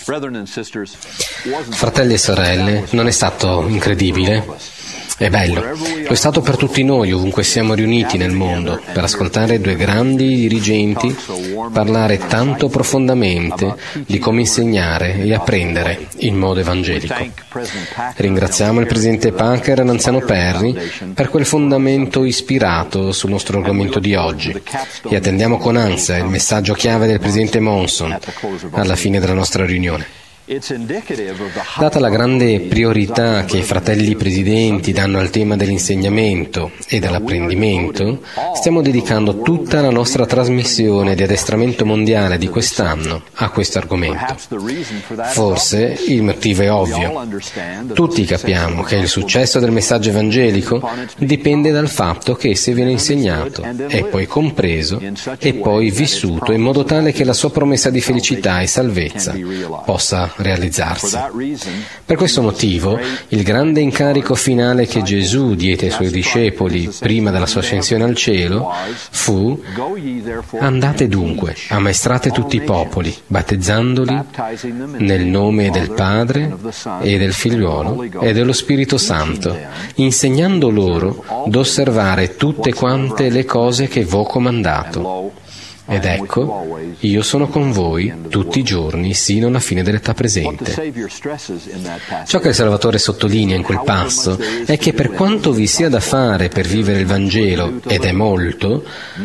Fratelli e sorelle, non è stato incredibile? È bello. Lo è stato per tutti noi, ovunque siamo riuniti nel mondo, per ascoltare due grandi dirigenti parlare tanto profondamente di come insegnare e apprendere in modo evangelico. Ringraziamo il Presidente Packer e l'Anziano Perry per quel fondamento ispirato sul nostro argomento di oggi e attendiamo con ansia il messaggio chiave del Presidente Monson alla fine della nostra riunione. Data la grande priorità che i fratelli presidenti danno al tema dell'insegnamento e dell'apprendimento, stiamo dedicando tutta la nostra trasmissione di addestramento mondiale di quest'anno a questo argomento. Forse il motivo è ovvio. Tutti capiamo che il successo del messaggio evangelico dipende dal fatto che esso viene insegnato, è poi compreso e poi vissuto in modo tale che la sua promessa di felicità e salvezza possa realizzarsi. Per questo motivo, il grande incarico finale che Gesù diede ai suoi discepoli prima della sua ascensione al cielo fu: andate dunque, ammaestrate tutti i popoli, battezzandoli nel nome del Padre e del Figliuolo e dello Spirito Santo, insegnando loro d'osservare tutte quante le cose che v'ho comandato. Ed ecco, io sono con voi tutti i giorni sino alla fine dell'età presente. Ciò che il Salvatore sottolinea in quel passo è che per quanto vi sia da fare per vivere il Vangelo, ed è molto,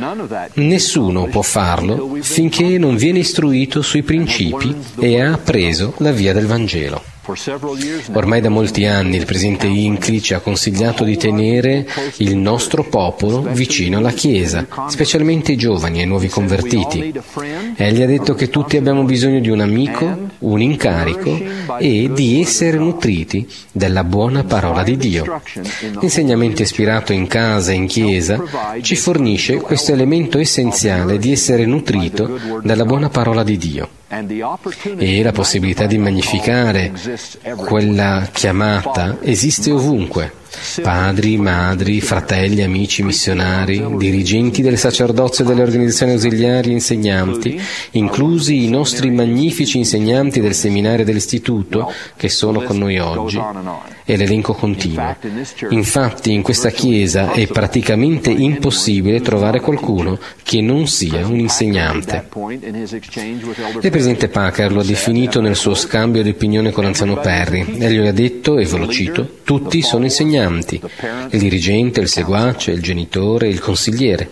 nessuno può farlo finché non viene istruito sui principi e ha appreso la via del Vangelo. Ormai da molti anni il Presidente Hinckley ci ha consigliato di tenere il nostro popolo vicino alla Chiesa, specialmente i giovani e i nuovi convertiti. Egli ha detto che tutti abbiamo bisogno di un amico, un incarico e di essere nutriti della buona parola di Dio. L'insegnamento ispirato in casa e in Chiesa ci fornisce questo elemento essenziale di essere nutrito dalla buona parola di Dio. E la possibilità di magnificare quella chiamata esiste ovunque. Padri, madri, fratelli, amici, missionari, dirigenti del sacerdozio e delle organizzazioni ausiliari e insegnanti, inclusi i nostri magnifici insegnanti del seminario e dell'istituto che sono con noi oggi, e l'elenco continua. Infatti in questa Chiesa è praticamente impossibile trovare qualcuno che non sia un insegnante. Il Presidente Packer lo ha definito nel suo scambio di opinione con l'Anziano Perry e gli ha detto, e ve lo cito, tutti sono insegnanti. Il dirigente, il seguace, il genitore, il consigliere.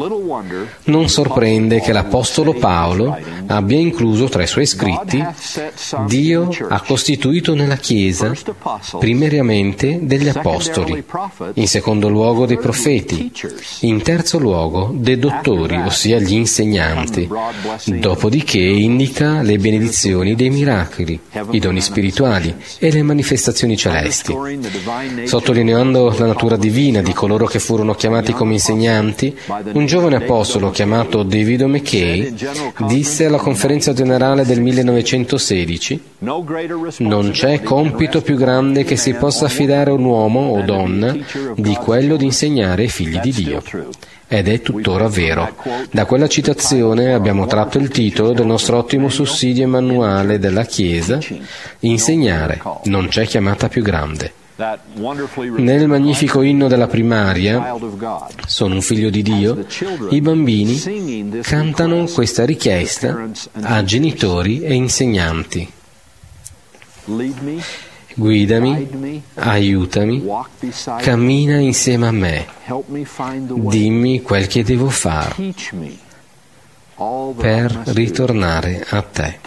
Non sorprende che l'Apostolo Paolo abbia incluso tra i suoi scritti: Dio ha costituito nella Chiesa primariamente degli apostoli, in secondo luogo dei profeti, in terzo luogo dei dottori, ossia gli insegnanti, dopodiché indica le benedizioni dei miracoli, i doni spirituali e le manifestazioni celesti. Sottolineando la natura divina di coloro che furono chiamati come insegnanti, un giovane apostolo chiamato David McKay disse alla conferenza generale del 1916: non c'è compito più grande che si possa affidare a un uomo o donna di quello di insegnare ai figli di Dio. Ed è tuttora vero. Da quella citazione abbiamo tratto il titolo del nostro ottimo sussidio manuale della Chiesa: Insegnare, non c'è chiamata più grande. Nel magnifico inno della primaria, sono un figlio di Dio, i bambini cantano questa richiesta a genitori e insegnanti: guidami, aiutami, cammina insieme a me, dimmi quel che devo fare per ritornare a te.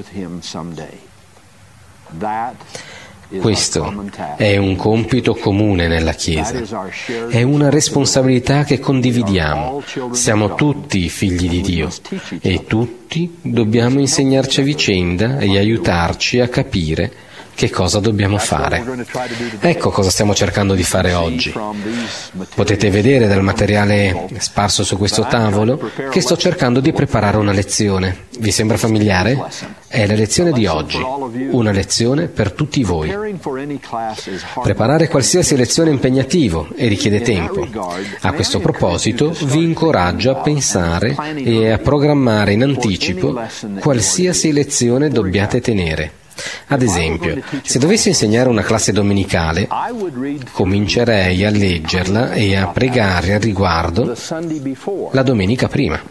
Questo è un compito comune nella Chiesa, è una responsabilità che condividiamo. Siamo tutti figli di Dio e tutti dobbiamo insegnarci a vicenda e aiutarci a capire che cosa dobbiamo fare. Ecco cosa stiamo cercando di fare oggi. Potete vedere dal materiale sparso su questo tavolo che sto cercando di preparare una lezione. Vi sembra familiare? È la lezione di oggi, una lezione per tutti voi. Preparare qualsiasi lezione è impegnativo e richiede tempo. A questo proposito vi incoraggio a pensare e a programmare in anticipo qualsiasi lezione dobbiate tenere. Ad esempio, se dovessi insegnare una classe domenicale, comincerei a leggerla e a pregare al riguardo la domenica prima.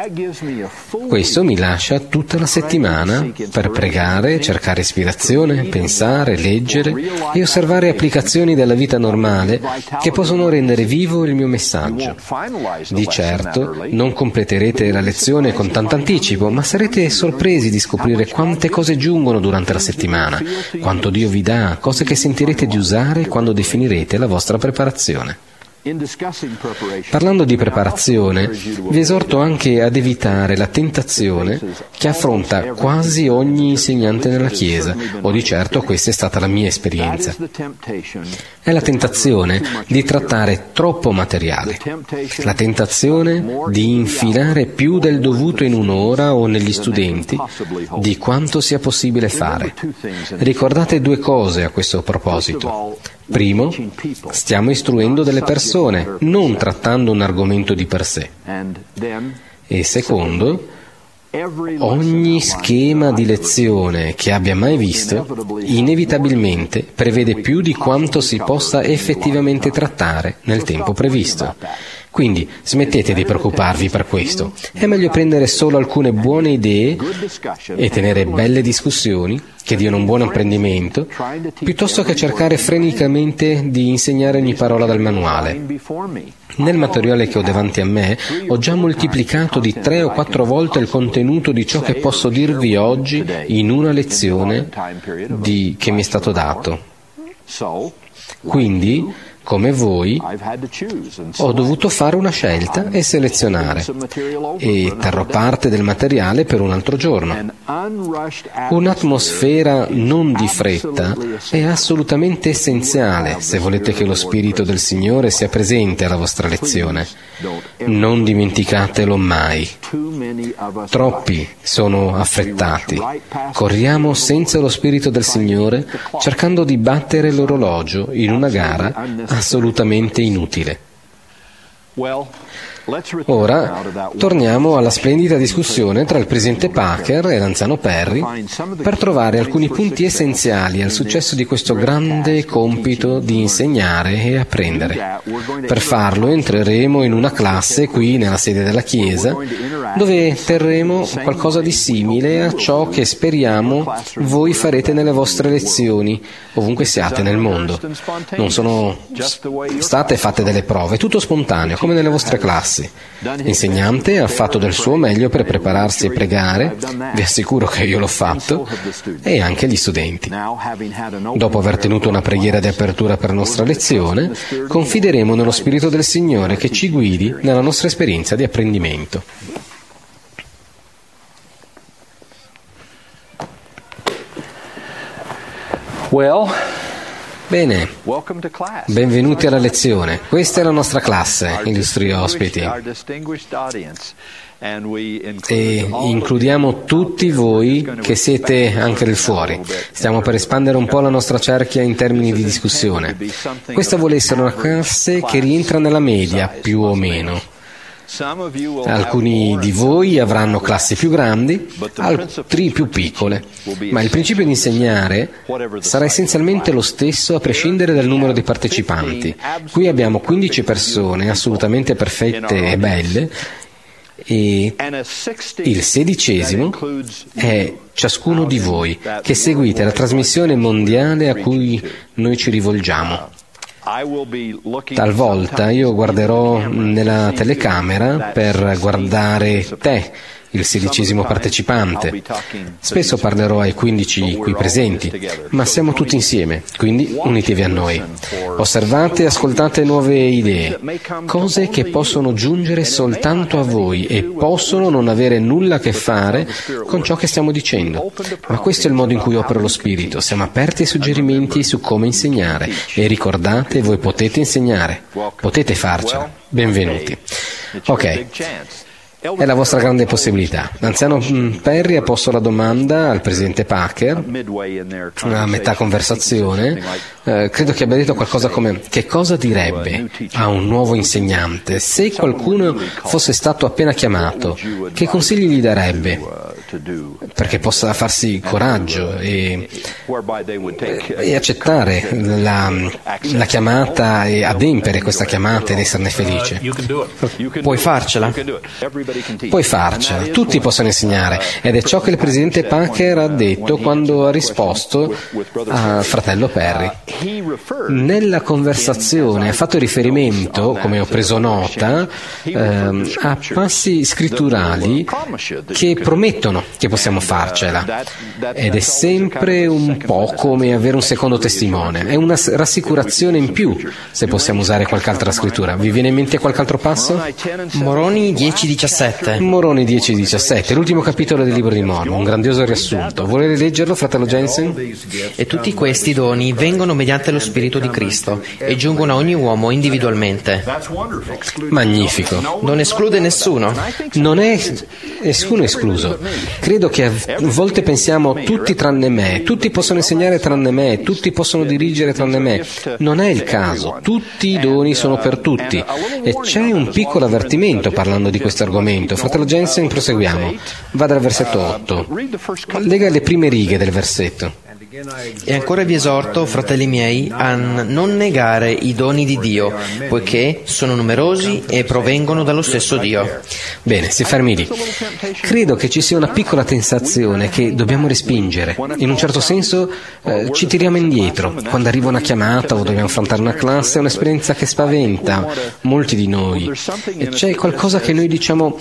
Questo mi lascia tutta la settimana per pregare, cercare ispirazione, pensare, leggere e osservare applicazioni della vita normale che possono rendere vivo il mio messaggio. Di certo non completerete la lezione con tanto anticipo, ma sarete sorpresi di scoprire quante cose giungono durante la settimana, quanto Dio vi dà, cose che sentirete di usare quando definirete la vostra preparazione. Parlando di preparazione, vi esorto anche ad evitare la tentazione che affronta quasi ogni insegnante nella Chiesa, o di certo questa è stata la mia esperienza. È la tentazione di trattare troppo materiale, la tentazione di infilare più del dovuto in un'ora o negli studenti di quanto sia possibile fare. Ricordate due cose a questo proposito. Primo, stiamo istruendo delle persone, non trattando un argomento di per sé. E secondo, ogni schema di lezione che abbia mai visto inevitabilmente prevede più di quanto si possa effettivamente trattare nel tempo previsto. Quindi smettete di preoccuparvi per questo. È meglio prendere solo alcune buone idee e tenere belle discussioni che diano un buon apprendimento, piuttosto che cercare freneticamente di insegnare ogni parola dal manuale. Nel materiale che ho davanti a me ho già moltiplicato di 3 o 4 volte il contenuto di ciò che posso dirvi oggi in una lezione che mi è stato dato. Quindi, come voi, ho dovuto fare una scelta e selezionare, e terrò parte del materiale per un altro giorno. Un'atmosfera non di fretta è assolutamente essenziale se volete che lo Spirito del Signore sia presente alla vostra lezione. Non dimenticatelo mai. Troppi sono affrettati. Corriamo senza lo Spirito del Signore, cercando di battere l'orologio in una gara assolutamente inutile. Ora torniamo alla splendida discussione tra il presidente Packer e l'anziano Perry per trovare alcuni punti essenziali al successo di questo grande compito di insegnare e apprendere. Per farlo entreremo in una classe qui nella sede della Chiesa dove terremo qualcosa di simile a ciò che speriamo voi farete nelle vostre lezioni ovunque siate nel mondo. Non sono state fatte delle prove, tutto spontaneo come nelle vostre classi. L'insegnante ha fatto del suo meglio per prepararsi e pregare, vi assicuro che io l'ho fatto, e anche gli studenti. Dopo aver tenuto una preghiera di apertura per la nostra lezione, confideremo nello Spirito del Signore che ci guidi nella nostra esperienza di apprendimento. Bene, benvenuti alla lezione. Questa è la nostra classe, illustri ospiti. E includiamo tutti voi che siete anche del fuori. Stiamo per espandere un po' la nostra cerchia in termini di discussione. Questa vuole essere una classe che rientra nella media, più o meno. Alcuni di voi avranno classi più grandi, altri più piccole, ma il principio di insegnare sarà essenzialmente lo stesso a prescindere dal numero di partecipanti. Qui abbiamo 15 persone assolutamente perfette e belle, e il 16° è ciascuno di voi che seguite la trasmissione mondiale a cui noi ci rivolgiamo. Talvolta io guarderò nella telecamera per guardare te il 16° partecipante. Spesso parlerò ai 15 qui presenti, ma siamo tutti insieme, quindi unitevi a noi. Osservate e ascoltate nuove idee, cose che possono giungere soltanto a voi e possono non avere nulla a che fare con ciò che stiamo dicendo. Ma questo è il modo in cui opera lo Spirito. Siamo aperti ai suggerimenti su come insegnare e ricordate, voi potete insegnare, potete farcela. Benvenuti. Ok. È la vostra grande possibilità. L'anziano Perry ha posto la domanda al presidente Packer a metà conversazione. Credo che abbia detto qualcosa come: che cosa direbbe a un nuovo insegnante se qualcuno fosse stato appena chiamato? Che consigli gli darebbe? Perché possa farsi coraggio e accettare la chiamata e adempiere questa chiamata ed esserne felice. Puoi farcela. Tutti possono insegnare, ed è ciò che il presidente Packer ha detto quando ha risposto a fratello Perry. Nella conversazione ha fatto riferimento, come ho preso nota, a passi scritturali che promettono che possiamo farcela, ed è sempre un po' come avere un secondo testimone, è una rassicurazione in più se possiamo usare qualche altra scrittura. Vi viene in mente qualche altro passo? Moroni 10:17. Moroni 10:17, l'ultimo capitolo del libro di Mormon, un grandioso riassunto. Vuole leggerlo, fratello Jensen? E tutti questi doni vengono mediante lo Spirito di Cristo e giungono a ogni uomo individualmente. Magnifico. Non esclude nessuno. Non è nessuno escluso. Credo che a volte pensiamo tutti tranne me, tutti possono insegnare tranne me, tutti possono dirigere tranne me. Non è il caso, tutti i doni sono per tutti. E c'è un piccolo avvertimento parlando di questo argomento. Fratello Jensen, proseguiamo. Vada al versetto 8. Lega le prime righe del versetto. E ancora vi esorto, fratelli miei, a non negare i doni di Dio, poiché sono numerosi e provengono dallo stesso Dio. Bene, si fermi lì. Credo che ci sia una piccola tentazione che dobbiamo respingere. In un certo senso ci tiriamo indietro. Quando arriva una chiamata o dobbiamo affrontare una classe, è un'esperienza che spaventa molti di noi. E c'è qualcosa che noi diciamo: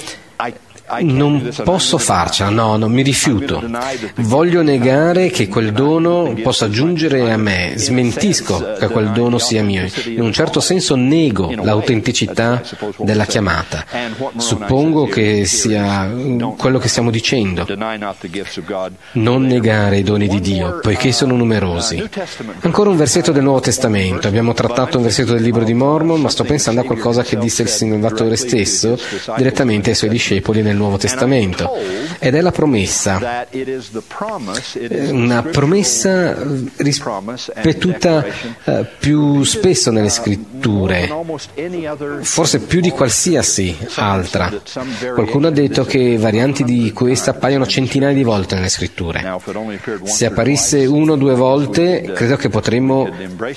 non posso farcela, no, mi rifiuto. Voglio negare che quel dono possa giungere a me, smentisco che quel dono sia mio. In un certo senso nego l'autenticità della chiamata. Suppongo che sia quello che stiamo dicendo. Non negare i doni di Dio, poiché sono numerosi. Ancora un versetto del Nuovo Testamento. Abbiamo trattato un versetto del libro di Mormon, ma sto pensando a qualcosa che disse il Salvatore stesso direttamente ai suoi discepoli nel Nuovo Testamento, ed è la promessa, una promessa ripetuta più spesso nelle scritture, forse più di qualsiasi altra. Qualcuno ha detto che varianti di questa appaiono centinaia di volte nelle scritture. Se apparisse 1 o 2 volte, credo che potremmo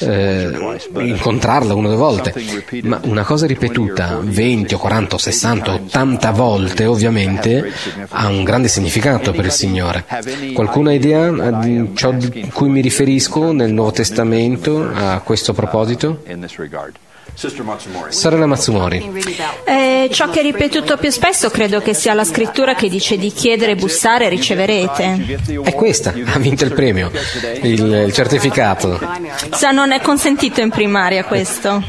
incontrarla 1 o 2 volte, ma una cosa ripetuta 20 o 40 o 60 o 80 volte ovviamente ha un grande significato per il Signore. Qualcuno ha idea di ciò di cui mi riferisco nel Nuovo Testamento a questo proposito? Sorella Matsumori. Ciò che è ripetuto più spesso credo che sia la scrittura che dice di chiedere, bussare e riceverete. È questa, ha vinto il premio, il certificato. Non è consentito in primaria questo.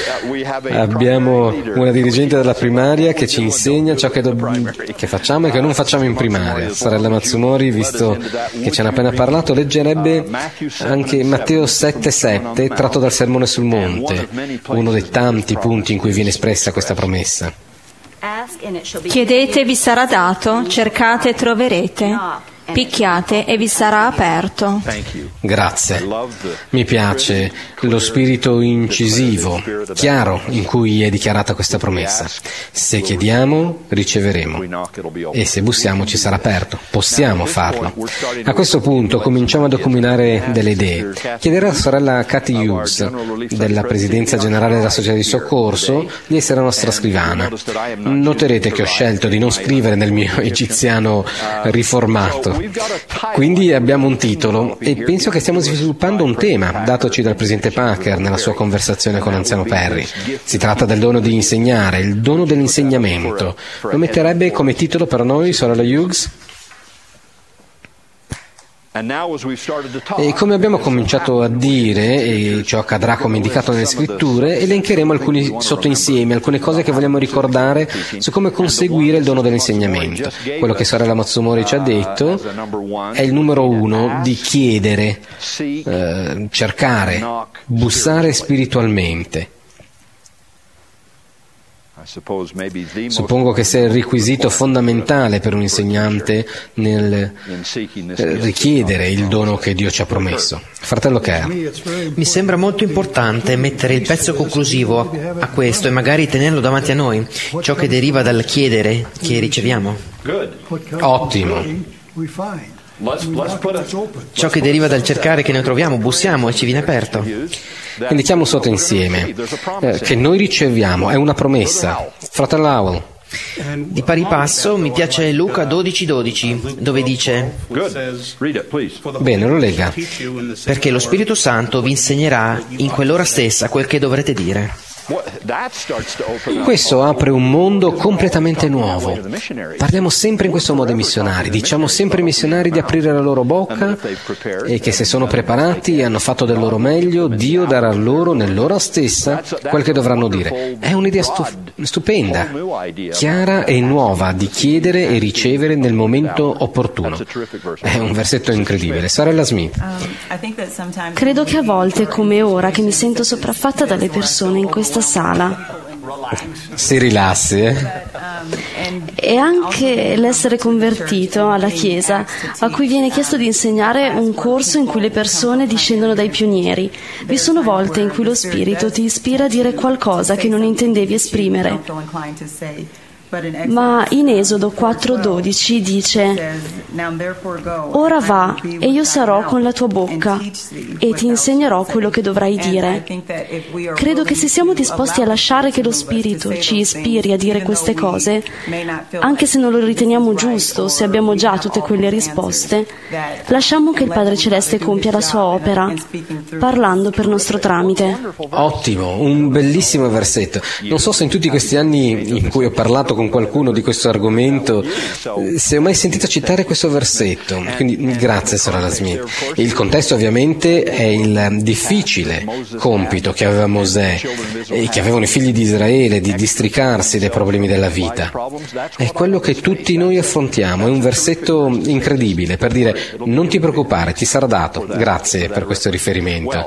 Abbiamo una dirigente della primaria che ci insegna ciò che facciamo e che non facciamo in primaria. Sorella Matsumori, visto che ce n'ha appena parlato, leggerebbe anche Matteo 7,7 tratto dal Sermone sul Monte, uno dei tanti punti in cui viene espressa questa promessa. Chiedete e vi sarà dato, cercate e troverete, picchiate e vi sarà aperto. Grazie. Mi piace lo spirito incisivo, chiaro, in cui è dichiarata questa promessa. Se chiediamo, riceveremo, e se bussiamo ci sarà aperto. Possiamo farlo. A questo punto cominciamo a documentare delle idee. Chiederò a sorella Cathy Hughes, della Presidenza Generale della Società di Soccorso, di essere la nostra scrivana. Noterete che ho scelto di non scrivere nel mio egiziano riformato. Quindi abbiamo un titolo e penso che stiamo sviluppando un tema datoci dal presidente Packer nella sua conversazione con l'anziano Perry. Si tratta del dono di insegnare, il dono dell'insegnamento. Lo metterebbe come titolo per noi, sorella Hughes? E come abbiamo cominciato a dire, e ciò accadrà come indicato nelle scritture, elencheremo alcuni sottoinsiemi, alcune cose che vogliamo ricordare su come conseguire il dono dell'insegnamento. Quello che sorella Matsumori ci ha detto è il numero 1 di chiedere, cercare, bussare spiritualmente. Suppongo che sia il requisito fondamentale per un insegnante nel richiedere il dono che Dio ci ha promesso. Fratello Kerr. Mi sembra molto importante mettere il pezzo conclusivo a questo e magari tenerlo davanti a noi, ciò che deriva dal chiedere che riceviamo. Ottimo. Ciò che deriva dal cercare che noi troviamo, bussiamo e ci viene aperto. Indichiamo sotto insieme che noi riceviamo, è una promessa. Fratello Howell. Di pari passo mi piace Luca 12:12, dove dice: Bene, lo legga. Perché lo Spirito Santo vi insegnerà in quell'ora stessa quel che dovrete dire. Questo apre un mondo completamente nuovo. Parliamo sempre in questo modo ai missionari, diciamo sempre ai missionari di aprire la loro bocca e che se sono preparati e hanno fatto del loro meglio, Dio darà loro nell'ora stessa quel che dovranno dire. È un'idea stupenda, chiara e nuova di chiedere e ricevere nel momento opportuno. È un versetto incredibile. Sorella Smith. Credo che a volte, come ora, che mi sento sopraffatta dalle persone in questa sala. Si rilassi, E anche l'essere convertito alla Chiesa, a cui viene chiesto di insegnare un corso in cui le persone discendono dai pionieri. Vi sono volte in cui lo Spirito ti ispira a dire qualcosa che non intendevi esprimere. Ma in Esodo 4:12 dice: Ora va e io sarò con la tua bocca e ti insegnerò quello che dovrai dire. Credo che se siamo disposti a lasciare che lo Spirito ci ispiri a dire queste cose, anche se non lo riteniamo giusto, se abbiamo già tutte quelle risposte, lasciamo che il Padre Celeste compia la sua opera, parlando per nostro tramite. Ottimo, un bellissimo versetto. Non so se in tutti questi anni in cui ho parlato con qualcuno di questo argomento se ho mai sentito citare questo versetto, quindi grazie sorella Smith. Il contesto ovviamente è il difficile compito che aveva Mosè e che avevano i figli di Israele di districarsi dai problemi della vita. È quello che tutti noi affrontiamo, è un versetto incredibile per dire non ti preoccupare, ti sarà dato. Grazie per questo riferimento.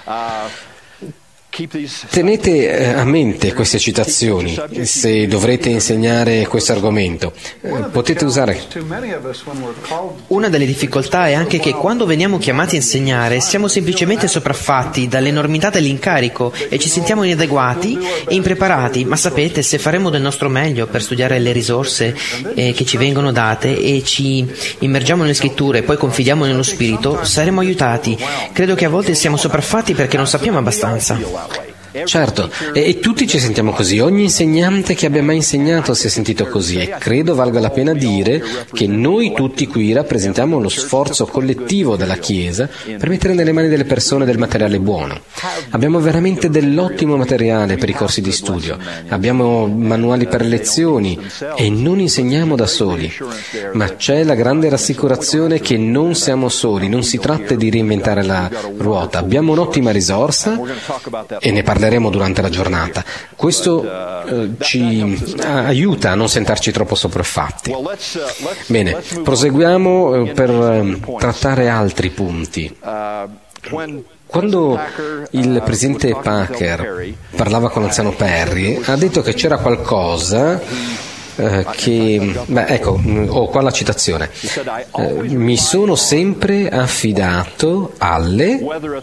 Tenete a mente queste citazioni se dovrete insegnare questo argomento. Potete usare. Una delle difficoltà è anche che quando veniamo chiamati a insegnare siamo semplicemente sopraffatti dall'enormità dell'incarico e ci sentiamo inadeguati e impreparati, ma sapete, se faremo del nostro meglio per studiare le risorse che ci vengono date e ci immergiamo nelle scritture e poi confidiamo nello Spirito, saremo aiutati. Credo che a volte siamo sopraffatti perché non sappiamo abbastanza. Certo, e tutti ci sentiamo così, ogni insegnante che abbia mai insegnato si è sentito così e credo valga la pena dire che noi tutti qui rappresentiamo lo sforzo collettivo della Chiesa per mettere nelle mani delle persone del materiale buono. Abbiamo veramente dell'ottimo materiale per i corsi di studio, abbiamo manuali per lezioni e non insegniamo da soli, ma c'è la grande rassicurazione che non siamo soli, non si tratta di reinventare la ruota, abbiamo un'ottima risorsa e ne parleremo durante la giornata. Questo ci aiuta a non sentirci troppo sopraffatti. Bene, proseguiamo per trattare altri punti. Quando il presidente Packer parlava con l'anziano Perry, ha detto che c'era qualcosa ho qua la citazione. Mi sono sempre affidato alle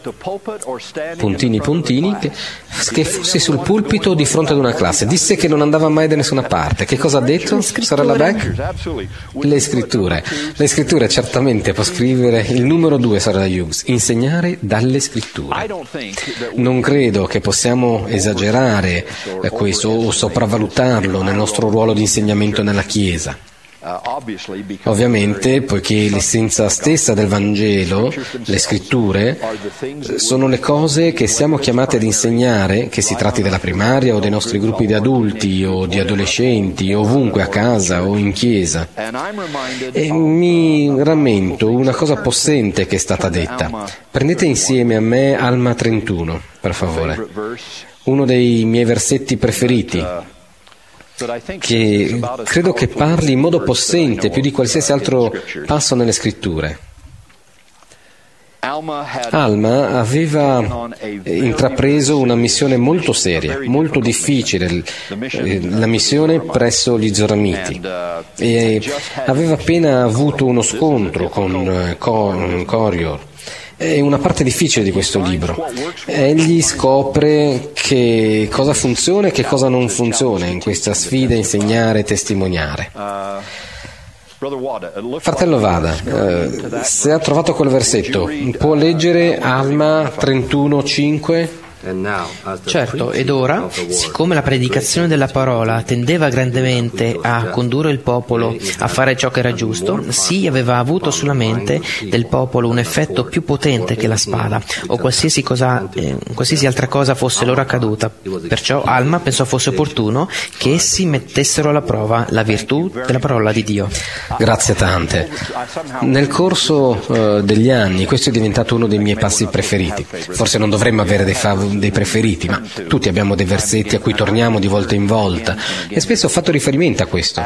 puntini che fossi sul pulpito di fronte ad una classe. Disse che non andava mai da nessuna parte. Che cosa ha detto? Sorella Beck? Le scritture. Le scritture certamente può scrivere il numero 2, sorella Hughes, insegnare dalle scritture. Non credo che possiamo esagerare questo o sopravvalutarlo nel nostro ruolo di insegnamento nella Chiesa. Ovviamente, poiché l'essenza stessa del Vangelo, le scritture, sono le cose che siamo chiamati ad insegnare, che si tratti della primaria o dei nostri gruppi di adulti o di adolescenti, ovunque a casa o in chiesa. E mi rammento una cosa possente che è stata detta. Prendete insieme a me Alma 31, per favore. Uno dei miei versetti preferiti, che credo che parli in modo possente più di qualsiasi altro passo nelle scritture. Alma aveva intrapreso una missione molto seria, molto difficile, la missione presso gli Zoramiti, e aveva appena avuto uno scontro con Corior. È una parte difficile di questo libro. Egli scopre che cosa funziona e che cosa non funziona in questa sfida insegnare e testimoniare. Fratello Vada, se ha trovato quel versetto, può leggere Alma 31:5? Certo, ed ora, siccome la predicazione della parola tendeva grandemente a condurre il popolo a fare ciò che era giusto, sì, aveva avuto sulla mente del popolo un effetto più potente che la spada o qualsiasi altra cosa fosse loro accaduta. Perciò Alma pensò fosse opportuno che essi mettessero alla prova la virtù della parola di Dio. Grazie tante. Nel corso degli anni questo è diventato uno dei miei passi preferiti. Forse non dovremmo avere dei preferiti, ma tutti abbiamo dei versetti a cui torniamo di volta in volta, e spesso ho fatto riferimento a questo.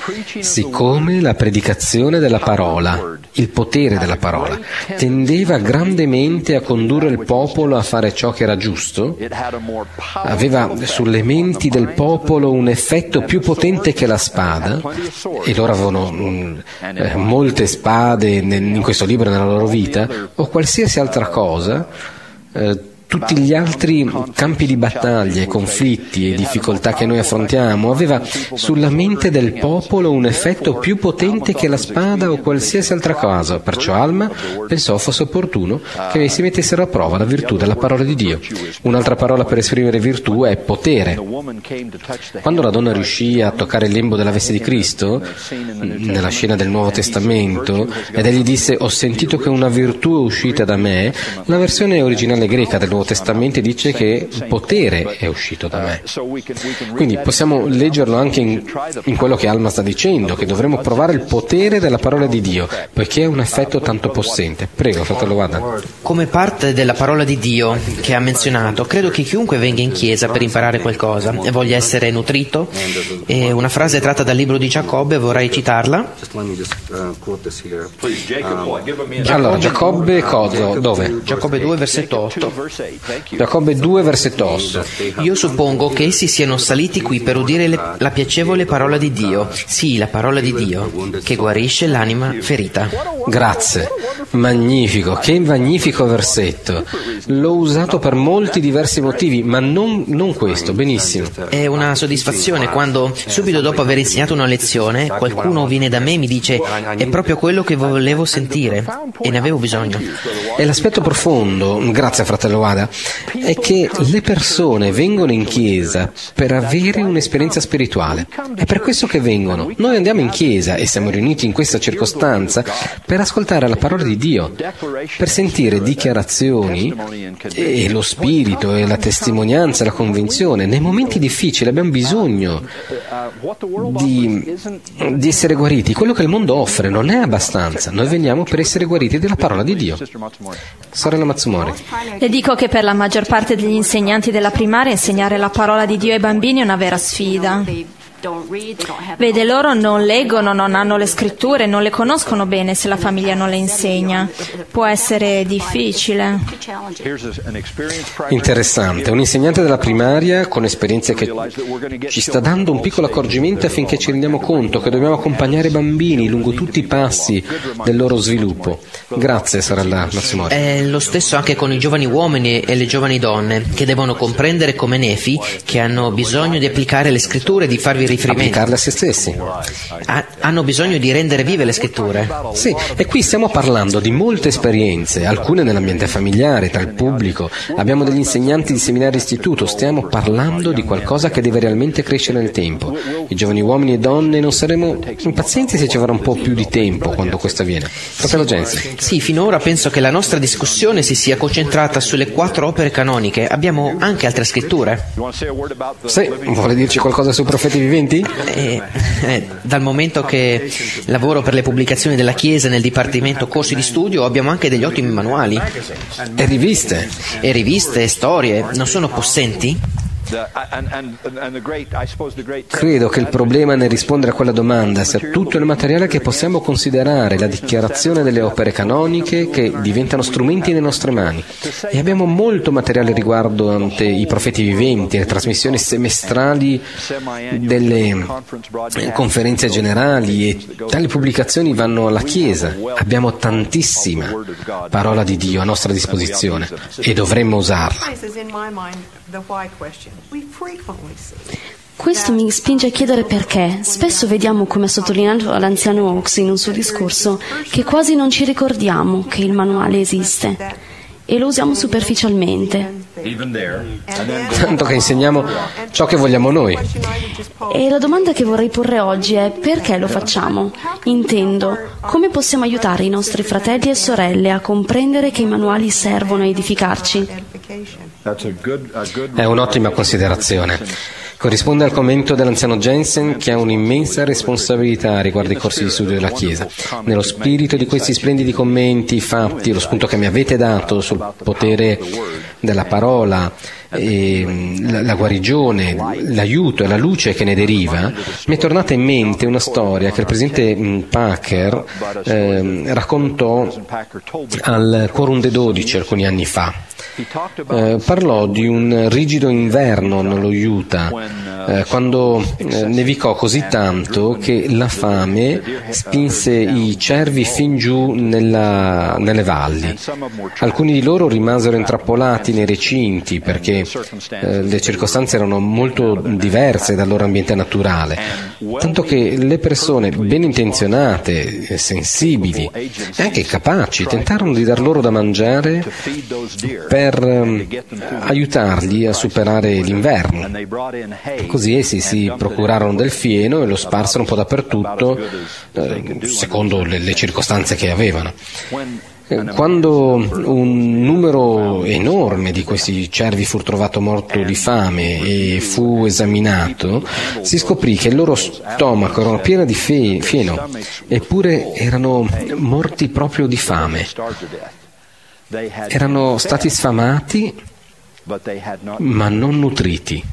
Siccome la predicazione della parola, il potere della parola, tendeva grandemente a condurre il popolo a fare ciò che era giusto, aveva sulle menti del popolo un effetto più potente che la spada, e loro avevano molte spade in questo libro nella loro vita, o qualsiasi altra cosa. Tutti gli altri campi di battaglia, conflitti e difficoltà che noi affrontiamo aveva sulla mente del popolo un effetto più potente che la spada o qualsiasi altra cosa. Perciò Alma pensò fosse opportuno che si mettessero a prova la virtù della parola di Dio. Un'altra parola per esprimere virtù è potere. Quando la donna riuscì a toccare il lembo della veste di Cristo, nella scena del Nuovo Testamento, ed egli disse: "Ho sentito che una virtù è uscita da me", la versione originale greca del Nuovo Testamento dice che il potere è uscito da me. Quindi possiamo leggerlo anche in quello che Alma sta dicendo, che dovremmo provare il potere della parola di Dio, poiché è un effetto tanto possente. Prego, fratello Vada. Come parte della parola di Dio che ha menzionato, credo che chiunque venga in chiesa per imparare qualcosa e voglia essere nutrito, e una frase tratta dal libro di Giacobbe, vorrei citarla. Allora, Giacobbe cosa? Dove? Giacobbe 2, versetto 8. Giacobbe 2, versetto 8. Io suppongo che essi siano saliti qui per udire la piacevole parola di Dio, sì, la parola di Dio, che guarisce l'anima ferita. Grazie, magnifico, che magnifico versetto. L'ho usato per molti diversi motivi, ma non questo, benissimo. È una soddisfazione quando, subito dopo aver insegnato una lezione, qualcuno viene da me e mi dice: è proprio quello che volevo sentire e ne avevo bisogno. E l'aspetto profondo, grazie fratello Vada, è che le persone vengono in chiesa per avere un'esperienza spirituale. È per questo che vengono. Noi andiamo in chiesa e siamo riuniti in questa circostanza per ascoltare la parola di Dio, per sentire dichiarazioni e lo spirito e la testimonianza e la convinzione. Nei momenti difficili abbiamo bisogno di essere guariti. Quello che il mondo offre non è abbastanza. Noi veniamo per essere guariti dalla parola di Dio. Sorella Matsumori. Le dico che per la maggior parte degli insegnanti della primaria insegnare la parola di Dio ai bambini è una vera sfida. Vede, loro non leggono, non hanno le scritture, non le conoscono bene se la famiglia non le insegna. Può essere difficile. Interessante, un insegnante della primaria con esperienze che ci sta dando un piccolo accorgimento affinché ci rendiamo conto che dobbiamo accompagnare i bambini lungo tutti i passi del loro sviluppo. Grazie, sorella Matsumori. È lo stesso anche con i giovani uomini e le giovani donne, che devono comprendere come Nefi, che hanno bisogno di applicare le scritture e di farvi riferimento. Applicarle a se stessi. Hanno bisogno di rendere vive le scritture. Sì, e qui stiamo parlando di molte esperienze, alcune nell'ambiente familiare, tra il pubblico. Abbiamo degli insegnanti di seminario istituto. Stiamo parlando di qualcosa che deve realmente crescere nel tempo. I giovani uomini e donne non saremo impazienti se ci avrà un po' più di tempo quando questo avviene. Fratello Jensen. Sì, finora penso che la nostra discussione si sia concentrata sulle 4 opere canoniche. Abbiamo anche altre scritture. Sì, vuole dirci qualcosa sui profeti viventi? Dal momento che lavoro per le pubblicazioni della Chiesa nel Dipartimento Corsi di Studio, abbiamo anche degli ottimi manuali. E riviste. E riviste, e storie. Non sono possenti? Credo che il problema nel rispondere a quella domanda sia tutto il materiale che possiamo considerare, la dichiarazione delle opere canoniche che diventano strumenti nelle nostre mani. E abbiamo molto materiale riguardante i profeti viventi, le trasmissioni semestrali delle conferenze generali, e tali pubblicazioni vanno alla Chiesa. Abbiamo tantissima parola di Dio a nostra disposizione e dovremmo usarla. Questo mi spinge a chiedere perché. Spesso vediamo, come ha sottolineato l'anziano Oaks in un suo discorso, che quasi non ci ricordiamo che il manuale esiste e lo usiamo superficialmente. Tanto che insegniamo ciò che vogliamo noi. E la domanda che vorrei porre oggi è: perché lo facciamo? Intendo, come possiamo aiutare i nostri fratelli e sorelle a comprendere che i manuali servono a edificarci? È un'ottima considerazione. Corrisponde al commento dell'anziano Jensen, che ha un'immensa responsabilità riguardo ai corsi di studio della Chiesa. Nello spirito di questi splendidi commenti fatti, lo spunto che mi avete dato sul potere della parola, e la guarigione, l'aiuto e la luce che ne deriva, mi è tornata in mente una storia che il presidente Packer raccontò al Quorum dei 12 alcuni anni fa. Parlò di un rigido inverno nello Utah, quando nevicò così tanto che la fame spinse i cervi fin giù nelle valli. Alcuni di loro rimasero intrappolati nei recinti perché le circostanze erano molto diverse dal loro ambiente naturale, tanto che le persone ben intenzionate, sensibili e anche capaci tentarono di dar loro da mangiare per aiutarli a superare l'inverno. Così essi si procurarono del fieno e lo sparsero un po' dappertutto, secondo le circostanze che avevano. Quando un numero enorme di questi cervi fu trovato morto di fame e fu esaminato, si scoprì che il loro stomaco era pieno di fieno, eppure erano morti proprio di fame. Erano stati sfamati, ma non nutriti.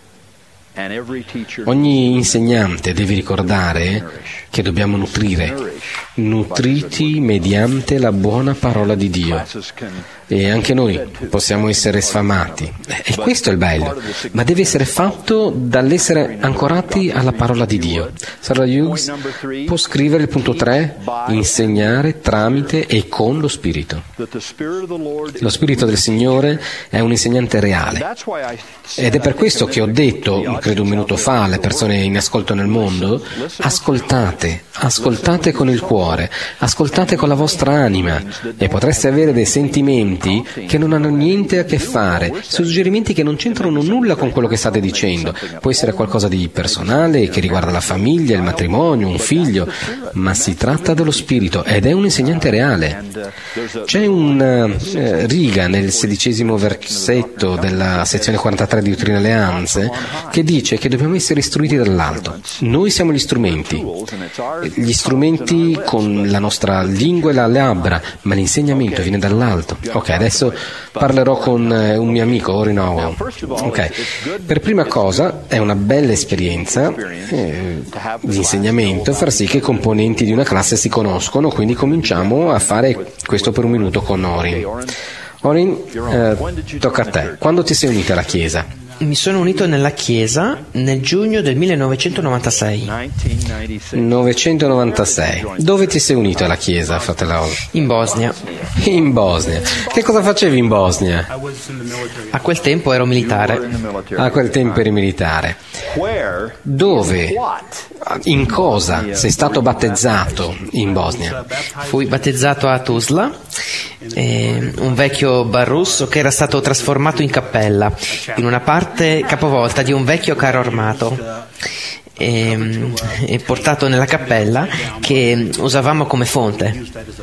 Ogni insegnante deve ricordare che dobbiamo nutrire, nutriti mediante la buona parola di Dio. E anche noi possiamo essere sfamati. E questo è il bello, ma deve essere fatto dall'essere ancorati alla parola di Dio. Sarah Hughes può scrivere il punto 3, insegnare tramite e con lo Spirito. Lo Spirito del Signore è un insegnante reale. Ed è per questo che ho detto, credo un minuto fa, alle persone in ascolto nel mondo: ascoltate con il cuore, ascoltate con la vostra anima, e potreste avere dei sentimenti che non hanno niente a che fare, suggerimenti che non c'entrano nulla con quello che state dicendo. Può essere qualcosa di personale che riguarda la famiglia, il matrimonio, un figlio, ma si tratta dello Spirito ed è un insegnante reale. C'è una riga nel 16° versetto della sezione 43 di Dottrina e Alleanze che dice che dobbiamo essere istruiti dall'alto. Noi siamo gli strumenti con la nostra lingua e la labbra, ma l'insegnamento viene dall'alto. Ok, adesso parlerò con un mio amico, Orin Howell. Per prima cosa è una bella esperienza di insegnamento far sì che i componenti di una classe si conoscono, quindi cominciamo a fare questo per un minuto con Orin. Orin, tocca a te. Quando ti sei unita alla Chiesa? Mi sono unito nella Chiesa nel giugno del 1996. 1996. Dove ti sei unito alla Chiesa, fratello? In Bosnia. In Bosnia. Che cosa facevi in Bosnia? A quel tempo ero militare. A quel tempo eri militare. Dove? In cosa sei stato battezzato in Bosnia? Fui battezzato a Tuzla, un vecchio bar russo che era stato trasformato in cappella, in una parte capovolta di un vecchio carro armato, e portato nella cappella che usavamo come fonte.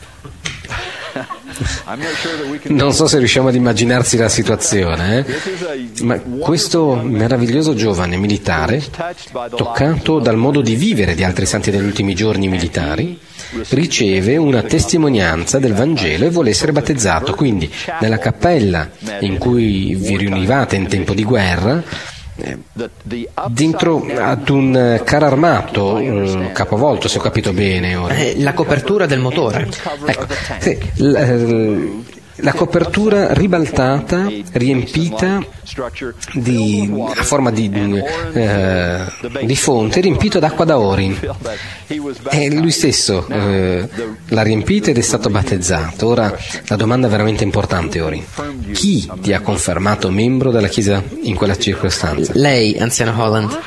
Non so se riusciamo ad immaginarsi la situazione, ma questo meraviglioso giovane militare, toccato dal modo di vivere di altri santi degli ultimi giorni militari, riceve una testimonianza del Vangelo e vuole essere battezzato. Quindi nella cappella in cui vi riunivate in tempo di guerra, dentro ad un carro armato capovolto, se ho capito bene ora. La copertura del motore. Ecco, sì, la copertura ribaltata, riempita a forma di fonte, riempito d'acqua da Orin. E lui stesso l'ha riempita ed è stato battezzato. Ora la domanda è veramente importante, Orin. Chi ti ha confermato membro della Chiesa in quella circostanza? Lei, anziano Holland.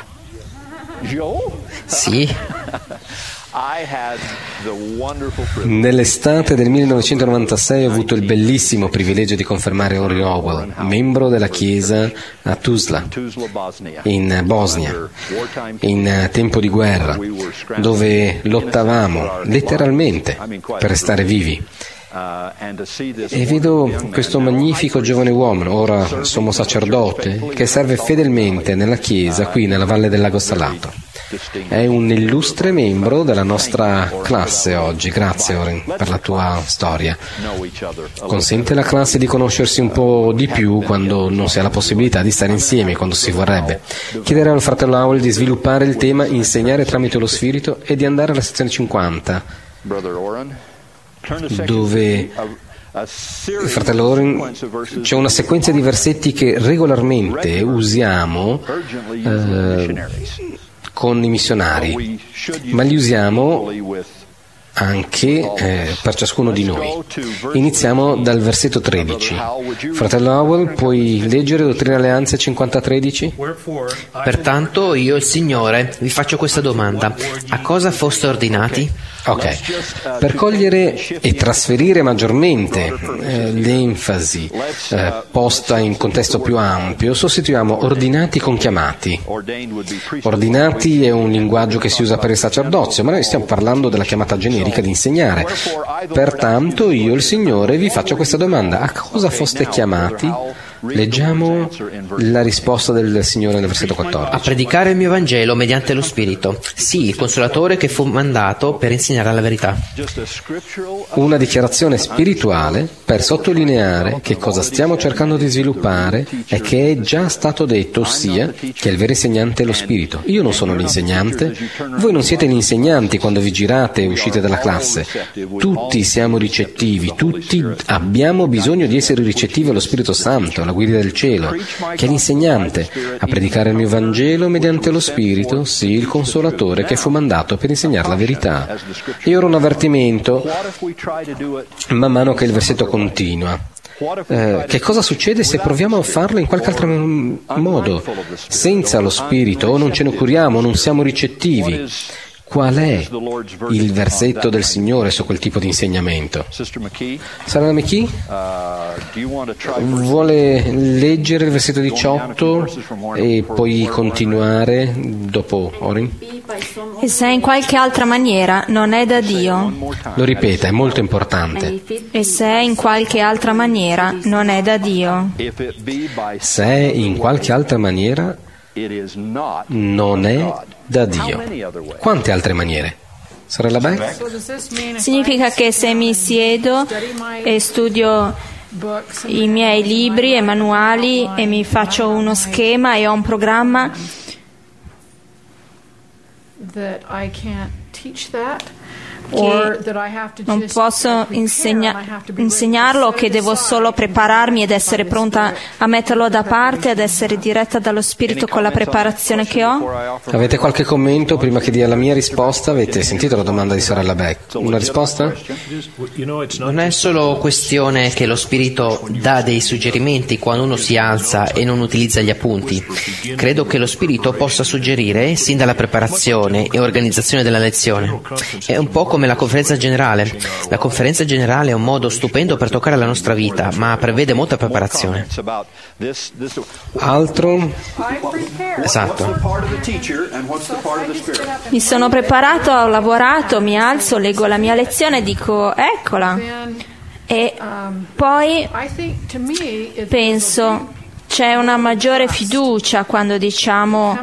Sì. Nell'estate del 1996 ho avuto il bellissimo privilegio di confermare Orin Howell, membro della Chiesa a Tuzla, in Bosnia, in tempo di guerra, dove lottavamo letteralmente per restare vivi. E vedo questo magnifico giovane uomo, ora sommo sacerdote, che serve fedelmente nella Chiesa qui nella Valle del Lago Salato. È un illustre membro della nostra classe oggi. Grazie, Orin, per la tua storia. Consente alla classe di conoscersi un po' di più quando non si ha la possibilità di stare insieme, quando si vorrebbe. Chiederei al fratello Howell di sviluppare il tema insegnare tramite lo Spirito e di andare alla sezione 50, dove, fratello Orin, c'è una sequenza di versetti che regolarmente usiamo con i missionari, ma li usiamo anche per ciascuno di noi. Iniziamo dal versetto 13. Fratello Howell, puoi leggere Dottrina e Alleanze 50:13? Pertanto io, il Signore, vi faccio questa domanda: a cosa foste ordinati? Ok, per cogliere e trasferire maggiormente l'enfasi posta in contesto più ampio, sostituiamo ordinati con chiamati. Ordinati è un linguaggio che si usa per il sacerdozio, ma noi stiamo parlando della chiamata generica di insegnare. Pertanto io, il Signore, vi faccio questa domanda: a cosa foste chiamati? Leggiamo la risposta del Signore nel versetto 14. A predicare il mio Vangelo mediante lo Spirito. Sì, il Consolatore che fu mandato per insegnare la verità. Una dichiarazione spirituale per sottolineare che cosa stiamo cercando di sviluppare e che è già stato detto, ossia che il vero insegnante è lo Spirito. Io non sono l'insegnante, voi non siete gli insegnanti quando vi girate e uscite dalla classe. Tutti siamo ricettivi, tutti abbiamo bisogno di essere ricettivi allo Spirito Santo, la guida del cielo, che è l'insegnante, a predicare il mio Vangelo mediante lo Spirito, sì, il Consolatore che fu mandato per insegnare la verità. E ora un avvertimento, man mano che il versetto continua. Che cosa succede se proviamo a farlo in qualche altro modo? Senza lo Spirito non ce ne curiamo, non siamo ricettivi. Qual è il versetto del Signore su quel tipo di insegnamento? Sarah McKee vuole leggere il versetto 18 e poi continuare dopo Orin? E se in qualche altra maniera non è da Dio. Lo ripeta, è molto importante. E se in qualche altra maniera non è da Dio. Se in qualche altra maniera non è da Dio. Quante altre maniere? Sorella Beck? Significa che se mi siedo e studio i miei libri e manuali e mi faccio uno schema e ho un programma, che non posso insegnarlo, o che devo solo prepararmi ed essere pronta a metterlo da parte, ad essere diretta dallo Spirito con la preparazione che ho? Avete qualche commento prima che dia la mia risposta? Avete sentito la domanda di sorella Beck? Una risposta? Non è solo questione che lo Spirito dà dei suggerimenti quando uno si alza e non utilizza gli appunti. Credo che lo Spirito possa suggerire sin dalla preparazione e organizzazione della lezione. È un po' come la conferenza generale. La conferenza generale è un modo stupendo per toccare la nostra vita, ma prevede molta preparazione. Altro? Esatto. Mi sono preparato, ho lavorato, mi alzo, leggo la mia lezione e dico eccola. E poi penso, c'è una maggiore fiducia quando diciamo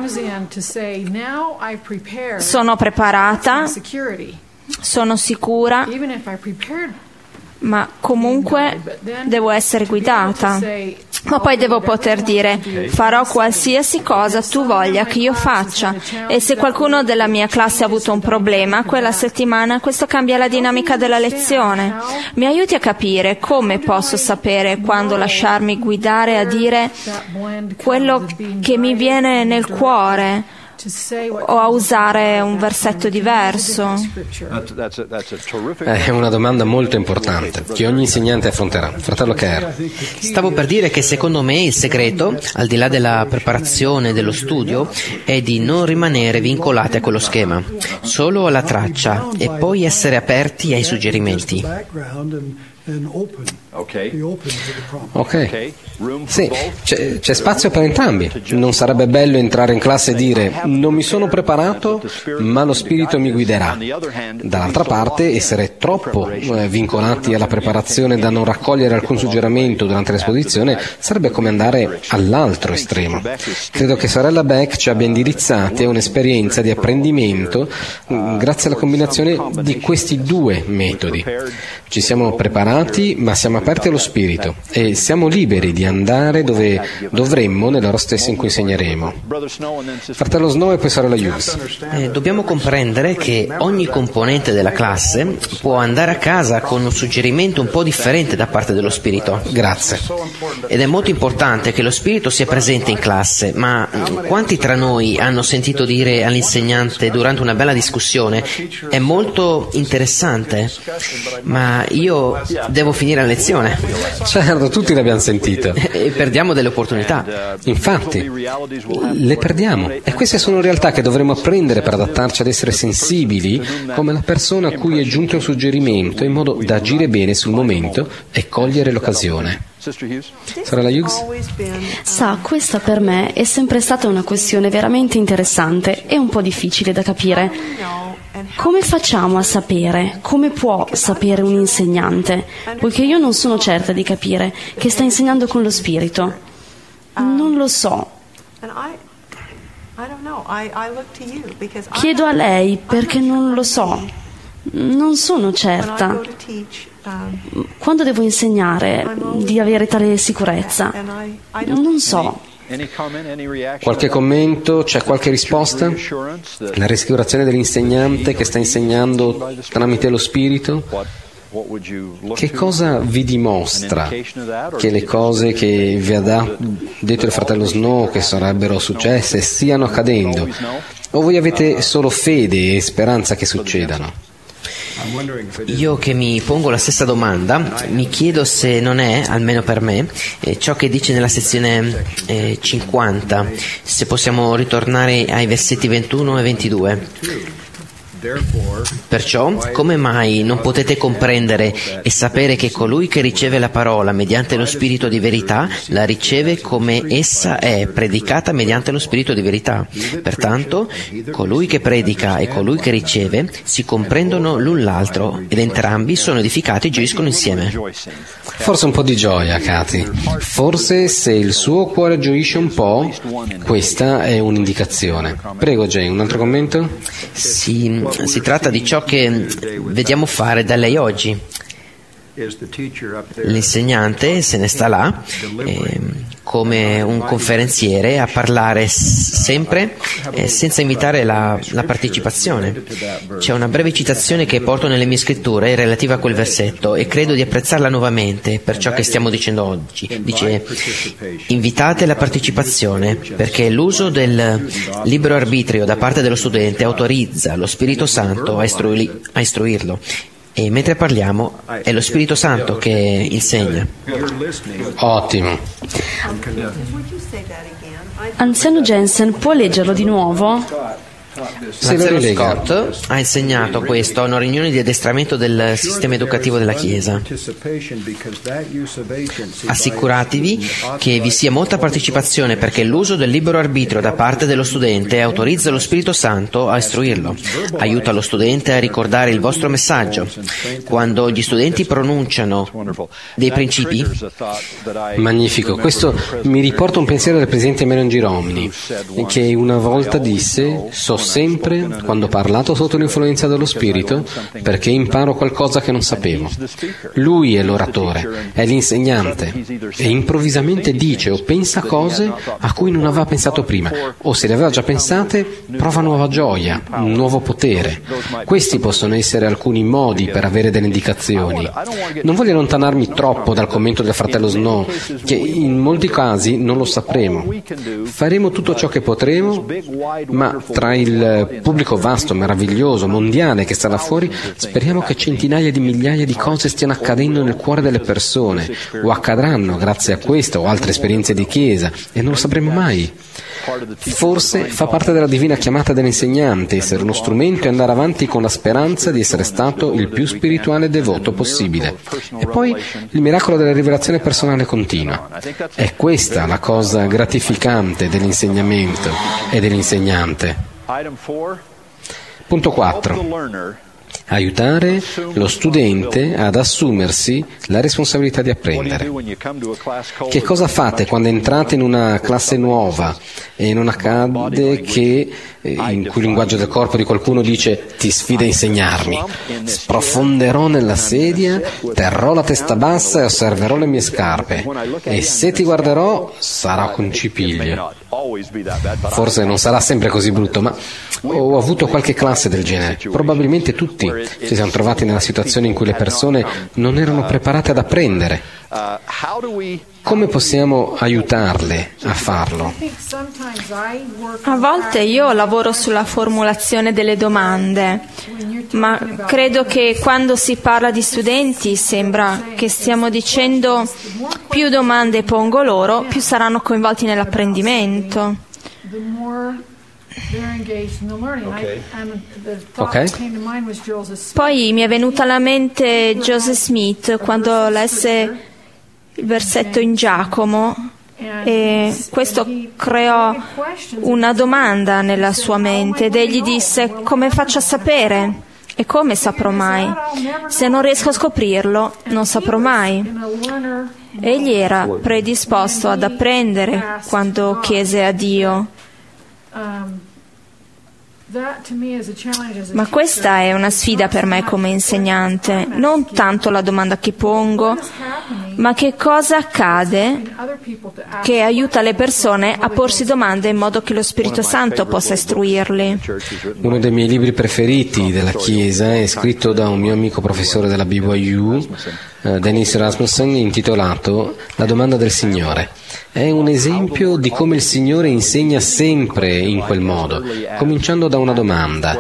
sono preparata, sono sicura, ma comunque devo essere guidata. Ma poi devo poter dire farò qualsiasi cosa tu voglia che io faccia, e se qualcuno della mia classe ha avuto un problema quella settimana, questo cambia la dinamica della lezione. Mi aiuti a capire come posso sapere quando lasciarmi guidare a dire quello che mi viene nel cuore, o a usare un versetto diverso? È una domanda molto importante che ogni insegnante affronterà. Fratello Kerr. Stavo per dire che secondo me il segreto, al di là della preparazione e dello studio, è di non rimanere vincolati a quello schema, solo alla traccia, e poi essere aperti ai suggerimenti. Ok. Sì, c'è spazio per entrambi. Non sarebbe bello entrare in classe e dire non mi sono preparato, ma lo Spirito mi guiderà. Dall'altra parte, essere troppo vincolati alla preparazione da non raccogliere alcun suggerimento durante l'esposizione sarebbe come andare all'altro estremo. Credo che sorella Beck ci abbia indirizzati a un'esperienza di apprendimento grazie alla combinazione di questi due metodi. Ci siamo preparati, ma siamo aperti allo Spirito e siamo liberi di andare dove dovremmo nell'ora stessa in cui insegneremo. Fratello Snow e poi sorella Hughes. Dobbiamo comprendere che ogni componente della classe può andare a casa con un suggerimento un po' differente da parte dello Spirito. Grazie. Ed è molto importante che lo Spirito sia presente in classe, ma quanti tra noi hanno sentito dire all'insegnante durante una bella discussione è molto interessante, ma io devo finire la lezione? Certo, tutti l'abbiamo sentito. E perdiamo delle opportunità. Infatti, le perdiamo. E queste sono realtà che dovremo apprendere per adattarci ad essere sensibili come la persona a cui è giunto un suggerimento, in modo da agire bene sul momento e cogliere l'occasione. Sorella Hughes? Sa, questa per me è sempre stata una questione veramente interessante e un po' difficile da capire. Come facciamo a sapere? Come può sapere un insegnante? Poiché io non sono certa di capire che sta insegnando con lo Spirito. Non lo so. Chiedo a lei perché non lo so. Non sono certa. Quando devo insegnare di avere tale sicurezza? Non so. Qualche commento? C'è qualche risposta? La rassicurazione dell'insegnante che sta insegnando tramite lo Spirito? Che cosa vi dimostra che le cose che vi ha detto il fratello Snow che sarebbero successe stiano accadendo? O voi avete solo fede e speranza che succedano? Io che mi pongo la stessa domanda, mi chiedo se non è, almeno per me, ciò che dice nella sezione 50, se possiamo ritornare ai versetti 21 e 22. Perciò, come mai non potete comprendere e sapere che colui che riceve la parola mediante lo Spirito di verità la riceve come essa è predicata mediante lo Spirito di verità? Pertanto, colui che predica e colui che riceve si comprendono l'un l'altro ed entrambi sono edificati e gioiscono insieme. Forse un po' di gioia, Katy. Forse se il suo cuore gioisce un po', questa è un'indicazione. Prego, Jane, un altro commento? Si tratta di ciò che vediamo fare da lei oggi. L'insegnante se ne sta là, come un conferenziere a parlare sempre senza invitare la partecipazione. C'è una breve citazione che porto nelle mie scritture relativa a quel versetto e credo di apprezzarla nuovamente per ciò che stiamo dicendo oggi. Dice: invitate la partecipazione, perché l'uso del libero arbitrio da parte dello studente autorizza lo Spirito Santo a istruirlo. E mentre parliamo è lo Spirito Santo che insegna. Ottimo. Anziano Jensen, può leggerlo di nuovo? L'anziano Scott ha insegnato questo a una riunione di addestramento del sistema educativo della Chiesa. Assicuratevi che vi sia molta partecipazione, perché l'uso del libero arbitrio da parte dello studente autorizza lo Spirito Santo a istruirlo, aiuta lo studente a ricordare il vostro messaggio. Quando gli studenti pronunciano dei principi. Magnifico, questo mi riporta un pensiero del presidente Marion G. Romney, che una volta disse: so sempre quando ho parlato sotto l'influenza dello Spirito, perché imparo qualcosa che non sapevo. Lui è l'oratore, è l'insegnante, e improvvisamente dice o pensa cose a cui non aveva pensato prima, o se le aveva già pensate prova nuova gioia, un nuovo potere. Questi possono essere alcuni modi per avere delle indicazioni. Non voglio allontanarmi troppo dal commento del fratello Snow, che in molti casi non lo sapremo. Faremo tutto ciò che potremo, ma tra il pubblico vasto, meraviglioso, mondiale che sta là fuori, speriamo che centinaia di migliaia di cose stiano accadendo nel cuore delle persone, o accadranno grazie a questa o altre esperienze di chiesa, e non lo sapremo mai. Forse fa parte della divina chiamata dell'insegnante essere uno strumento e andare avanti con la speranza di essere stato il più spirituale e devoto possibile. E poi il miracolo della rivelazione personale continua. È questa la cosa gratificante dell'insegnamento e dell'insegnante. Punto 4. Aiutare lo studente ad assumersi la responsabilità di apprendere. Che cosa fate quando entrate in una classe nuova e non accade che in cui il linguaggio del corpo di qualcuno dice: ti sfido a insegnarmi, sprofonderò nella sedia, terrò la testa bassa e osserverò le mie scarpe, e se ti guarderò sarà con cipiglio. Forse non sarà sempre così brutto, ma ho avuto qualche classe del genere. Probabilmente tutti ci siamo trovati nella situazione in cui le persone non erano preparate ad apprendere. Come possiamo aiutarle a farlo? A volte io lavoro sulla formulazione delle domande, ma credo che quando si parla di studenti sembra che stiamo dicendo: più domande pongo loro, più saranno coinvolti nell'apprendimento. Ok. Poi mi è venuta alla mente Joseph Smith quando lesse il versetto in Giacomo, e questo creò una domanda nella sua mente ed egli disse: come faccio a sapere? E come saprò mai? Se non riesco a scoprirlo, non saprò mai. Egli era predisposto ad apprendere quando chiese a Dio. Ma questa è una sfida per me come insegnante, non tanto la domanda che pongo, ma che cosa accade che aiuta le persone a porsi domande in modo che lo Spirito Santo possa istruirli. Uno dei miei libri preferiti della Chiesa è scritto da un mio amico professore della BYU, Dennis Rasmussen, intitolato La domanda del Signore. È un esempio di come il Signore insegna sempre in quel modo, cominciando da una domanda.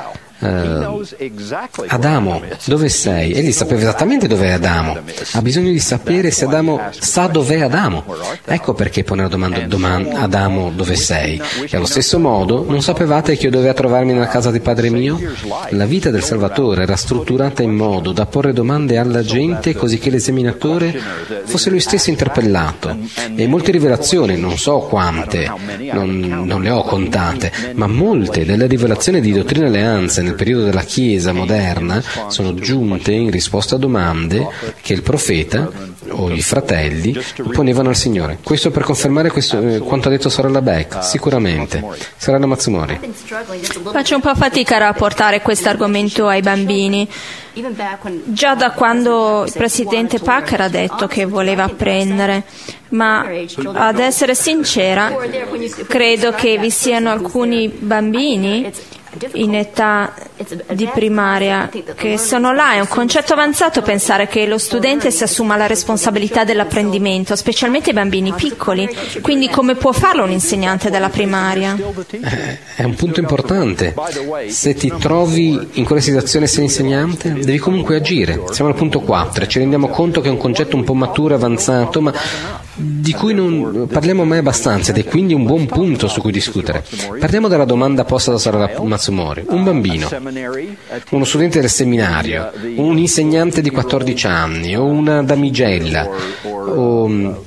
Adamo, dove sei? Egli sapeva esattamente dov'è Adamo. Ha bisogno di sapere se Adamo sa dov'è Adamo. Ecco perché pone la domanda: Adamo, dove sei? E allo stesso modo, non sapevate che io dovevo trovarmi nella casa di Padre mio? La vita del Salvatore era strutturata in modo da porre domande alla gente così che l'esaminatore fosse lui stesso interpellato. E molte rivelazioni, non so quante, non le ho contate, ma molte delle rivelazioni di dottrina e alleanze nel periodo della Chiesa moderna sono giunte in risposta a domande che il profeta o i fratelli ponevano al Signore. Questo per confermare quanto ha detto sorella Beck, sicuramente. Sorella Matsumori. Faccio un po' fatica a rapportare questo argomento ai bambini. Già da quando il presidente Packer ha detto che voleva apprendere, Ma ad essere sincera, credo che vi siano alcuni bambini in età di primaria che sono là. È un concetto avanzato pensare che lo studente si assuma la responsabilità dell'apprendimento, specialmente i bambini piccoli. Quindi come può farlo un insegnante della primaria? È un punto importante. Se ti trovi in quella situazione e sei insegnante, devi comunque agire. Siamo al punto 4 e ci rendiamo conto che è un concetto un po' maturo e avanzato, ma di cui non parliamo mai abbastanza, ed è quindi un buon punto su cui discutere. Parliamo della domanda posta da sorella Matsumori. Un bambino, uno studente del seminario, un insegnante di 14 anni o una damigella o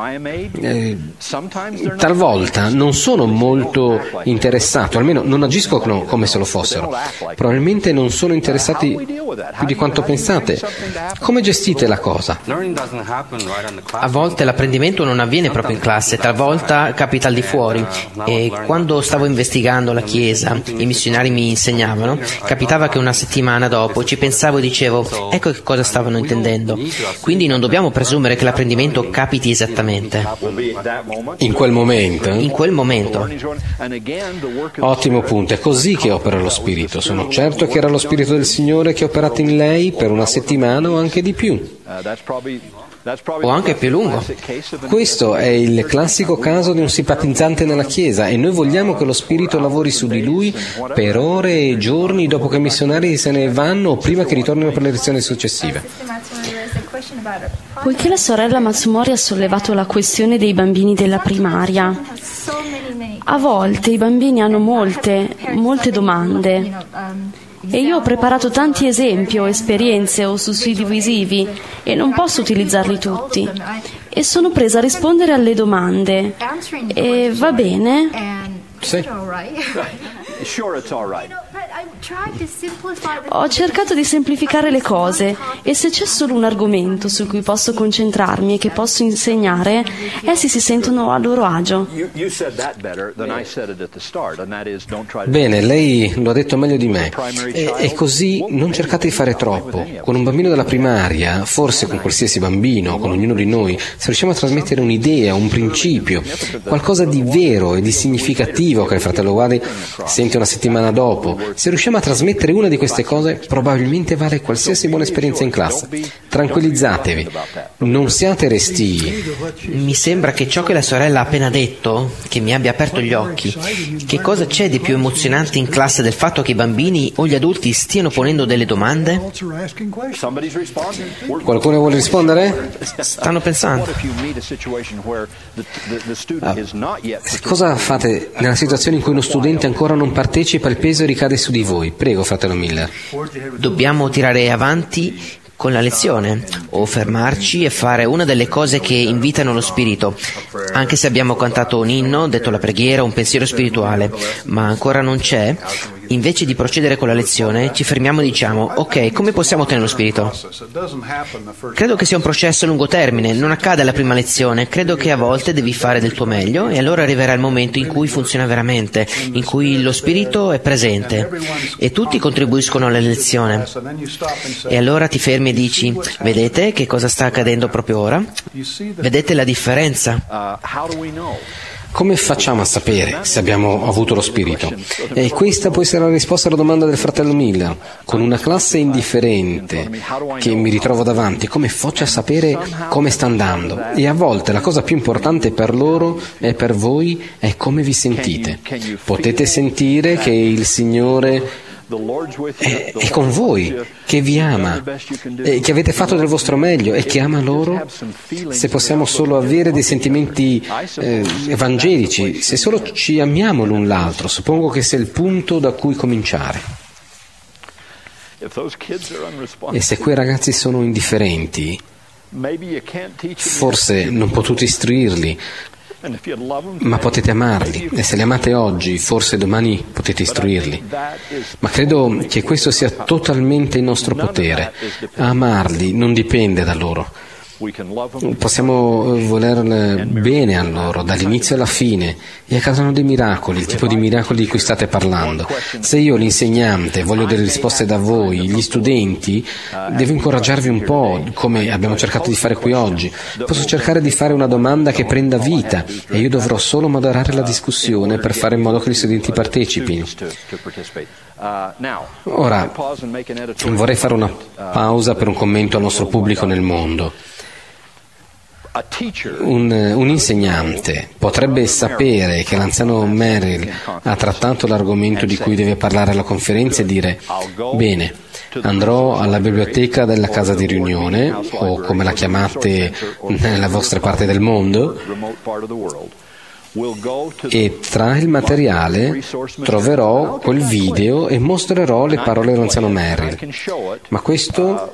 talvolta non sono molto interessati, o almeno non agiscono come se lo fossero. Probabilmente non sono interessati più di quanto pensate. Come gestite la cosa? A volte l'apprendimento non avviene proprio in classe, talvolta capita al di fuori. E quando stavo investigando la Chiesa, i missionari mi insegnavano, capitava che una settimana dopo ci pensavo e dicevo: ecco che cosa stavano intendendo. Quindi non dobbiamo presumere che l'apprendimento capiti esattamente. In quel momento? In quel momento. Ottimo punto, è così che opera lo Spirito. Sono certo che era lo Spirito del Signore che ha operato in lei per una settimana o anche di più. O anche più lungo. Questo è il classico caso di un simpatizzante nella Chiesa e noi vogliamo che lo Spirito lavori su di lui per ore e giorni dopo che i missionari se ne vanno o prima che ritornino per le lezioni successive. Poiché la sorella Matsumori ha sollevato la questione dei bambini della primaria, a volte i bambini hanno molte domande. E io ho preparato tanti esempi o esperienze o sussidi visivi e non posso utilizzarli tutti. E sono presa a rispondere alle domande. E va bene? Sì. Ho cercato di semplificare le cose e se c'è solo un argomento su cui posso concentrarmi e che posso insegnare, essi si sentono a loro agio. Bene, lei lo ha detto meglio di me. E così non cercate di fare troppo. Con un bambino della primaria, forse con qualsiasi bambino, con ognuno di noi, se riusciamo a trasmettere un'idea, un principio, qualcosa di vero e di significativo che il fratello Wadi sente una settimana dopo, se riusciamo a trasmettere una di queste cose, probabilmente vale qualsiasi buona esperienza in classe. Tranquillizzatevi, non siate restii. Mi sembra che ciò che la sorella ha appena detto, che mi abbia aperto gli occhi. Che cosa c'è di più emozionante in classe del fatto che i bambini o gli adulti stiano ponendo delle domande? Qualcuno vuole rispondere? Stanno pensando. Cosa fate nella situazione in cui uno studente ancora non partecipa e il peso ricade su di voi? Prego, fratello Miller. Dobbiamo tirare avanti con la lezione o fermarci e fare una delle cose che invitano lo spirito, anche se abbiamo cantato un inno, detto la preghiera, un pensiero spirituale, ma ancora non c'è. Invece di procedere con la lezione ci fermiamo e diciamo: ok, come possiamo ottenere lo spirito? Credo che sia un processo a lungo termine, non accade alla prima lezione. Credo che a volte devi fare del tuo meglio e allora arriverà il momento in cui funziona veramente, in cui lo spirito è presente e tutti contribuiscono alla lezione. E allora ti fermi e dici: vedete che cosa sta accadendo proprio ora? Vedete la differenza? Come facciamo a sapere se abbiamo avuto lo spirito? E questa può essere la risposta alla domanda del fratello Miller. Con una classe indifferente che mi ritrovo davanti, come faccio a sapere come sta andando? E a volte la cosa più importante per loro e per voi è come vi sentite. Potete sentire che il Signore è con voi, che vi ama, che avete fatto del vostro meglio e che ama loro? Se possiamo solo avere dei sentimenti evangelici, se solo ci amiamo l'un l'altro, suppongo che sia il punto da cui cominciare. E se quei ragazzi sono indifferenti, forse non potete istruirli, ma potete amarli, e se li amate oggi, forse domani potete istruirli. Ma credo che questo sia totalmente in nostro potere. Amarli non dipende da loro. Possiamo voler bene a loro dall'inizio alla fine e accadono dei miracoli, il tipo di miracoli di cui state parlando. Se io, l'insegnante, voglio delle risposte da voi, gli studenti, devo incoraggiarvi un po', come abbiamo cercato di fare qui oggi. Posso cercare di fare una domanda che prenda vita e io dovrò solo moderare la discussione per fare in modo che gli studenti partecipino. Ora, vorrei fare una pausa per un commento al nostro pubblico nel mondo. Un insegnante potrebbe sapere che l'anziano Merrill ha trattato l'argomento di cui deve parlare alla conferenza e dire: bene, andrò alla biblioteca della casa di riunione, o come la chiamate nella vostra parte del mondo, e tra il materiale troverò quel video e mostrerò le parole dell'anziano Merrill. Ma questo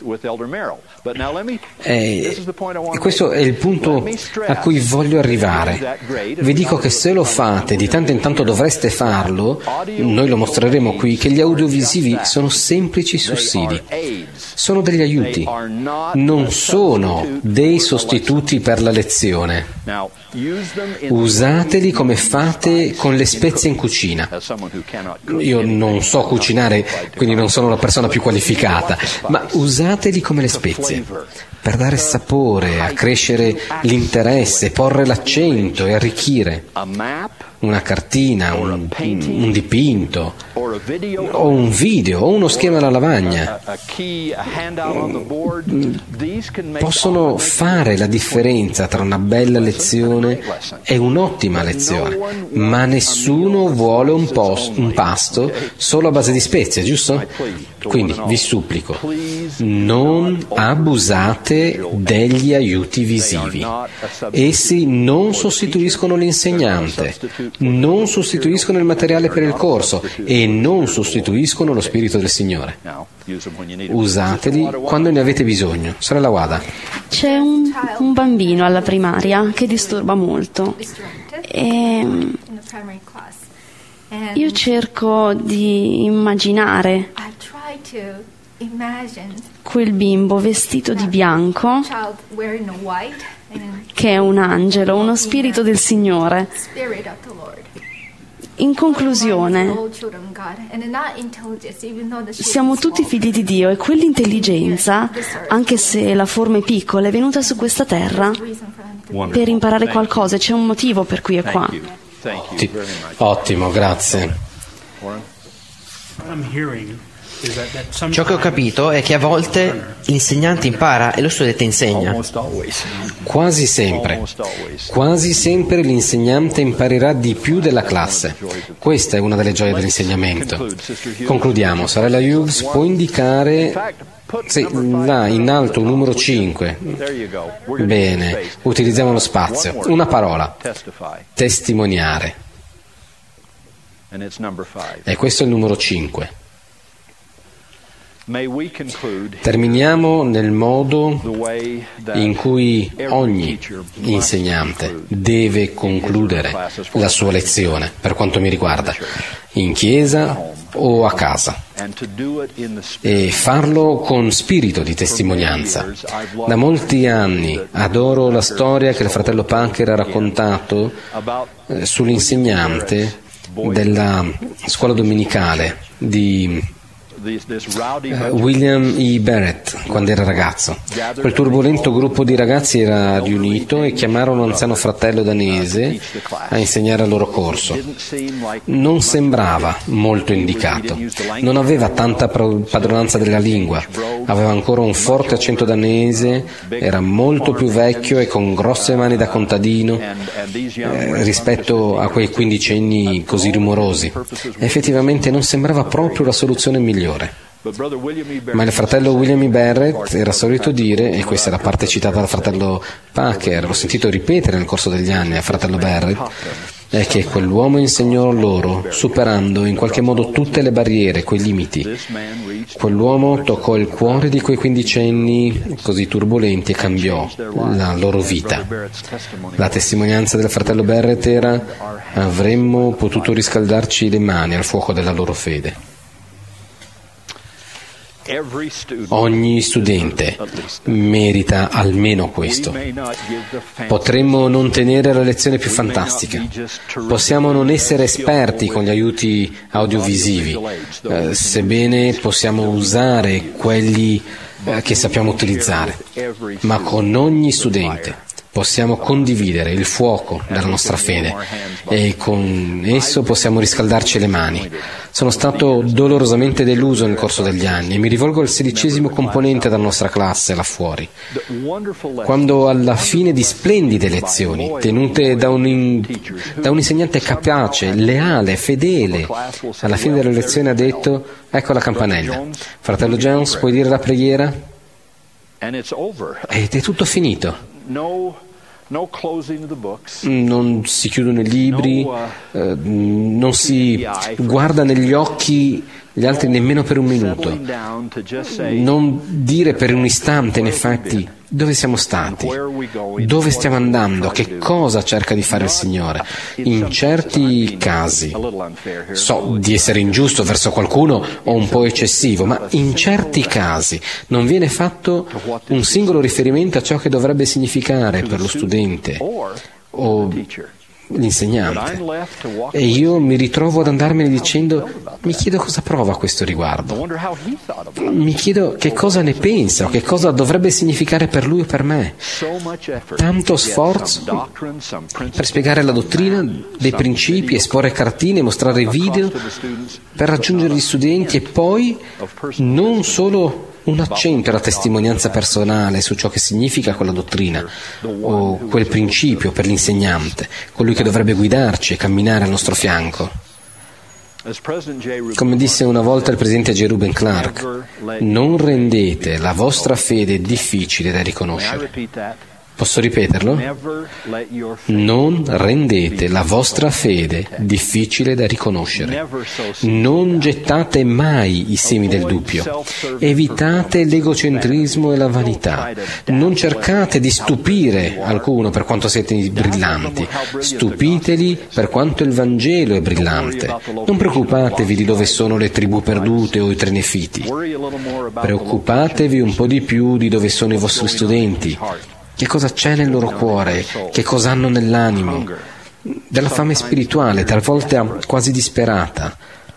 è il punto a cui voglio arrivare. Vi dico che se lo fate, di tanto in tanto dovreste farlo, noi lo mostreremo qui, che gli audiovisivi sono semplici sussidi. Sono degli aiuti, non sono dei sostituti per la lezione. Usateli come fate con le spezie in cucina. Io non so cucinare, quindi non sono la persona più qualificata, ma usateli come le spezie, per dare sapore, accrescere l'interesse, porre l'accento e arricchire. Una cartina, un dipinto, o un video, o uno schema alla lavagna possono fare la differenza tra una bella lezione e un'ottima lezione, ma nessuno vuole un pasto solo a base di spezie, giusto? Quindi vi supplico, non abusate degli aiuti visivi. Essi non sostituiscono l'insegnante, non sostituiscono il materiale per il corso e non sostituiscono lo Spirito del Signore. Usateli quando ne avete bisogno. Sorella Wada. C'è un bambino alla primaria che disturba molto e io cerco di immaginare quel bimbo vestito di bianco che è un angelo, uno spirito del Signore. In conclusione, siamo tutti figli di Dio e quell'intelligenza, anche se la forma è piccola, è venuta su questa terra per imparare qualcosa. C'è un motivo per cui è qua. Ottimo, grazie. Ciò che ho capito è che a volte l'insegnante impara e lo studente insegna. Quasi sempre l'insegnante imparerà di più della classe. Questa è una delle gioie dell'insegnamento. Concludiamo. Sorella Hughes, può indicare là in alto un numero 5. Bene, utilizziamo lo spazio. Una parola: testimoniare. E questo è il numero 5. Terminiamo nel modo in cui ogni insegnante deve concludere la sua lezione, per quanto mi riguarda, in chiesa o a casa, e farlo con spirito di testimonianza. Da molti anni adoro la storia che il fratello Packer ha raccontato sull'insegnante della scuola domenicale di William E. Barrett, quando era ragazzo. Quel turbolento gruppo di ragazzi era riunito e chiamarono un anziano fratello danese a insegnare il loro corso. Non sembrava molto indicato, non aveva tanta padronanza della lingua, aveva ancora un forte accento danese, era molto più vecchio e con grosse mani da contadino rispetto a quei quindicenni così rumorosi. Effettivamente non sembrava proprio la soluzione migliore. Ma il fratello William E. Barrett era solito dire, e questa è la parte citata dal fratello Packer, l'ho sentito ripetere nel corso degli anni al fratello Barrett, è che quell'uomo insegnò loro, superando in qualche modo tutte le barriere, quei limiti. Quell'uomo toccò il cuore di quei quindicenni così turbolenti e cambiò la loro vita. La testimonianza del fratello Barrett era: avremmo potuto riscaldarci le mani al fuoco della loro fede. Ogni studente merita almeno questo. Potremmo non tenere la lezione più fantastica, possiamo non essere esperti con gli aiuti audiovisivi, sebbene possiamo usare quelli che sappiamo utilizzare, ma con ogni studente possiamo condividere il fuoco della nostra fede e con esso possiamo riscaldarci le mani. Sono stato dolorosamente deluso nel corso degli anni e mi rivolgo al 16° componente della nostra classe là fuori. Quando alla fine di splendide lezioni, tenute da un insegnante capace, leale, fedele, alla fine della lezione ha detto: ecco la campanella. Fratello Jones, puoi dire la preghiera? Ed è tutto finito. Non si chiudono i libri, non si guarda negli occhi gli altri nemmeno per un minuto. Non dire per un istante, in effetti, dove siamo stati, dove stiamo andando, che cosa cerca di fare il Signore. In certi casi, so di essere ingiusto verso qualcuno o un po' eccessivo, ma in certi casi non viene fatto un singolo riferimento a ciò che dovrebbe significare per lo studente o l'insegnante, e io mi ritrovo ad andarmene dicendo: mi chiedo cosa prova a questo riguardo, mi chiedo che cosa ne pensa o che cosa dovrebbe significare per lui o per me. Tanto sforzo per spiegare la dottrina, dei principi, esporre cartine, mostrare video per raggiungere gli studenti, e poi non solo un accento alla testimonianza personale su ciò che significa quella dottrina o quel principio per l'insegnante, colui che dovrebbe guidarci e camminare al nostro fianco. Come disse una volta il presidente J. Reuben Clark: non rendete la vostra fede difficile da riconoscere. Posso ripeterlo? Non rendete la vostra fede difficile da riconoscere. Non gettate mai i semi del dubbio. Evitate l'egocentrismo e la vanità. Non cercate di stupire qualcuno per quanto siete brillanti. Stupiteli per quanto il Vangelo è brillante. Non preoccupatevi di dove sono le tribù perdute o i tre nefiti. Preoccupatevi un po' di più di dove sono i vostri studenti. Che cosa c'è nel loro cuore, che cosa hanno nell'animo, della fame spirituale, talvolta quasi disperata,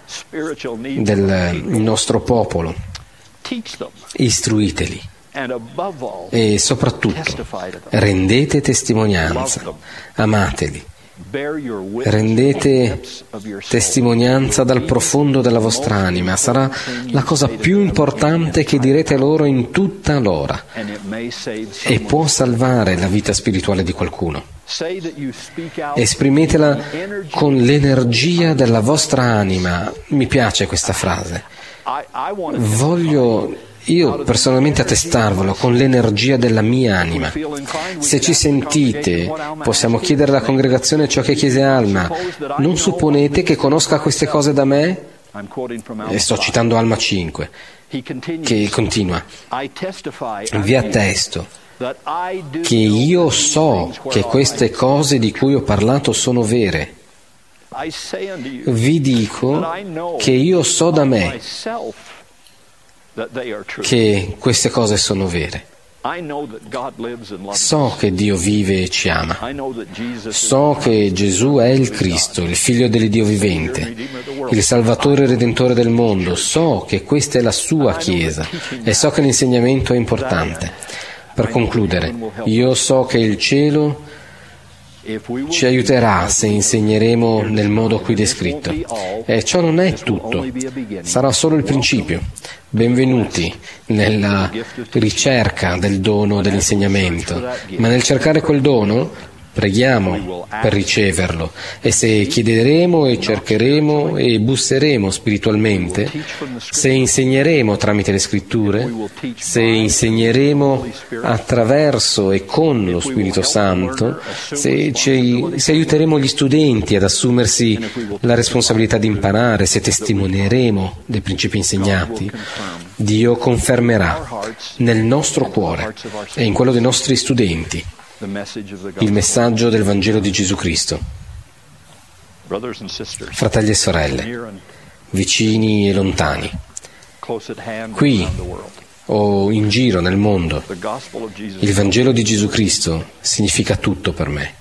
del nostro popolo. Istruiteli e soprattutto rendete testimonianza, amateli. Rendete testimonianza dal profondo della vostra anima. Sarà la cosa più importante che direte loro in tutta l'ora e può salvare la vita spirituale di qualcuno. Esprimetela con l'energia della vostra anima. Mi piace questa frase. Voglio io personalmente attestarvelo con l'energia della mia anima. Se ci sentite, possiamo chiedere alla congregazione ciò che chiese Alma: non supponete che conosca queste cose da me? E sto citando Alma 5, che continua: vi attesto che io so che queste cose di cui ho parlato sono vere. Vi dico che io so da me che queste cose sono vere. So che Dio vive e ci ama. So che Gesù è il Cristo, il Figlio dell'Iddio vivente, il Salvatore e Redentore del mondo. So che questa è la sua Chiesa e so che l'insegnamento è importante. Per concludere, io so che il cielo ci aiuterà se insegneremo nel modo qui descritto. E ciò non è tutto, sarà solo il principio. Benvenuti nella ricerca del dono dell'insegnamento, ma nel cercare quel dono preghiamo per riceverlo, e se chiederemo e cercheremo e busseremo spiritualmente, se insegneremo tramite le scritture, se insegneremo attraverso e con lo Spirito Santo, se aiuteremo gli studenti ad assumersi la responsabilità di imparare, se testimonieremo dei principi insegnati, Dio confermerà nel nostro cuore e in quello dei nostri studenti il messaggio del Vangelo di Gesù Cristo. Fratelli e sorelle, vicini e lontani, qui o in giro nel mondo. Il Vangelo di Gesù Cristo significa tutto per me.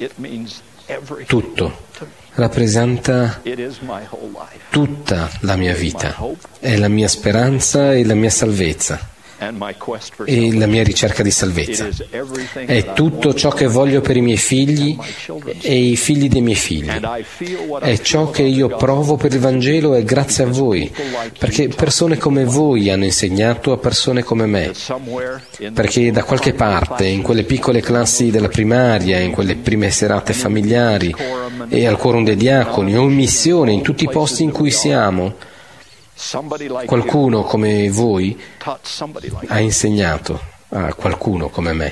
Tutto. Rappresenta tutta la mia vita. È la mia speranza e la mia salvezza. E la mia ricerca di salvezza. È tutto ciò che voglio per i miei figli e i figli dei miei figli. È ciò che io provo per il Vangelo e grazie a voi, perché persone come voi hanno insegnato a persone come me. Perché da qualche parte, in quelle piccole classi della primaria, in quelle prime serate familiari e al quorum dei diaconi o in missione, in tutti i posti in cui siamo, qualcuno come voi ha insegnato a qualcuno come me.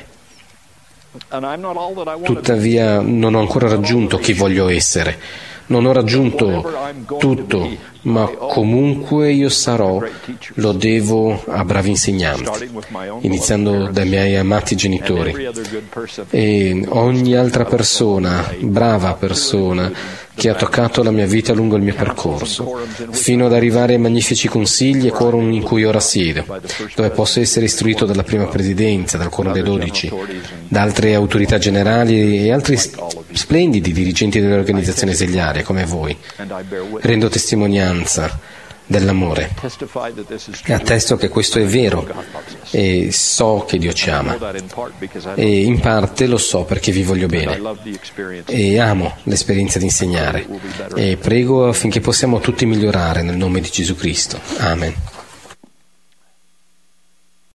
Tuttavia non ho ancora raggiunto chi voglio essere. Non ho raggiunto tutto, ma comunque io sarò, lo devo a bravi insegnanti, iniziando dai miei amati genitori. E ogni altra persona, brava persona, che ha toccato la mia vita lungo il mio percorso, fino ad arrivare ai magnifici consigli e quorum in cui ora siedo, dove posso essere istruito dalla prima presidenza, dal quorum dei 12, da altre autorità generali e altri splendidi dirigenti delle organizzazioni esiliarie come voi. Rendo testimonianza dell'amore e attesto che questo è vero e so che Dio ci ama e in parte lo so perché vi voglio bene e amo l'esperienza di insegnare e prego affinché possiamo tutti migliorare nel nome di Gesù Cristo. Amen.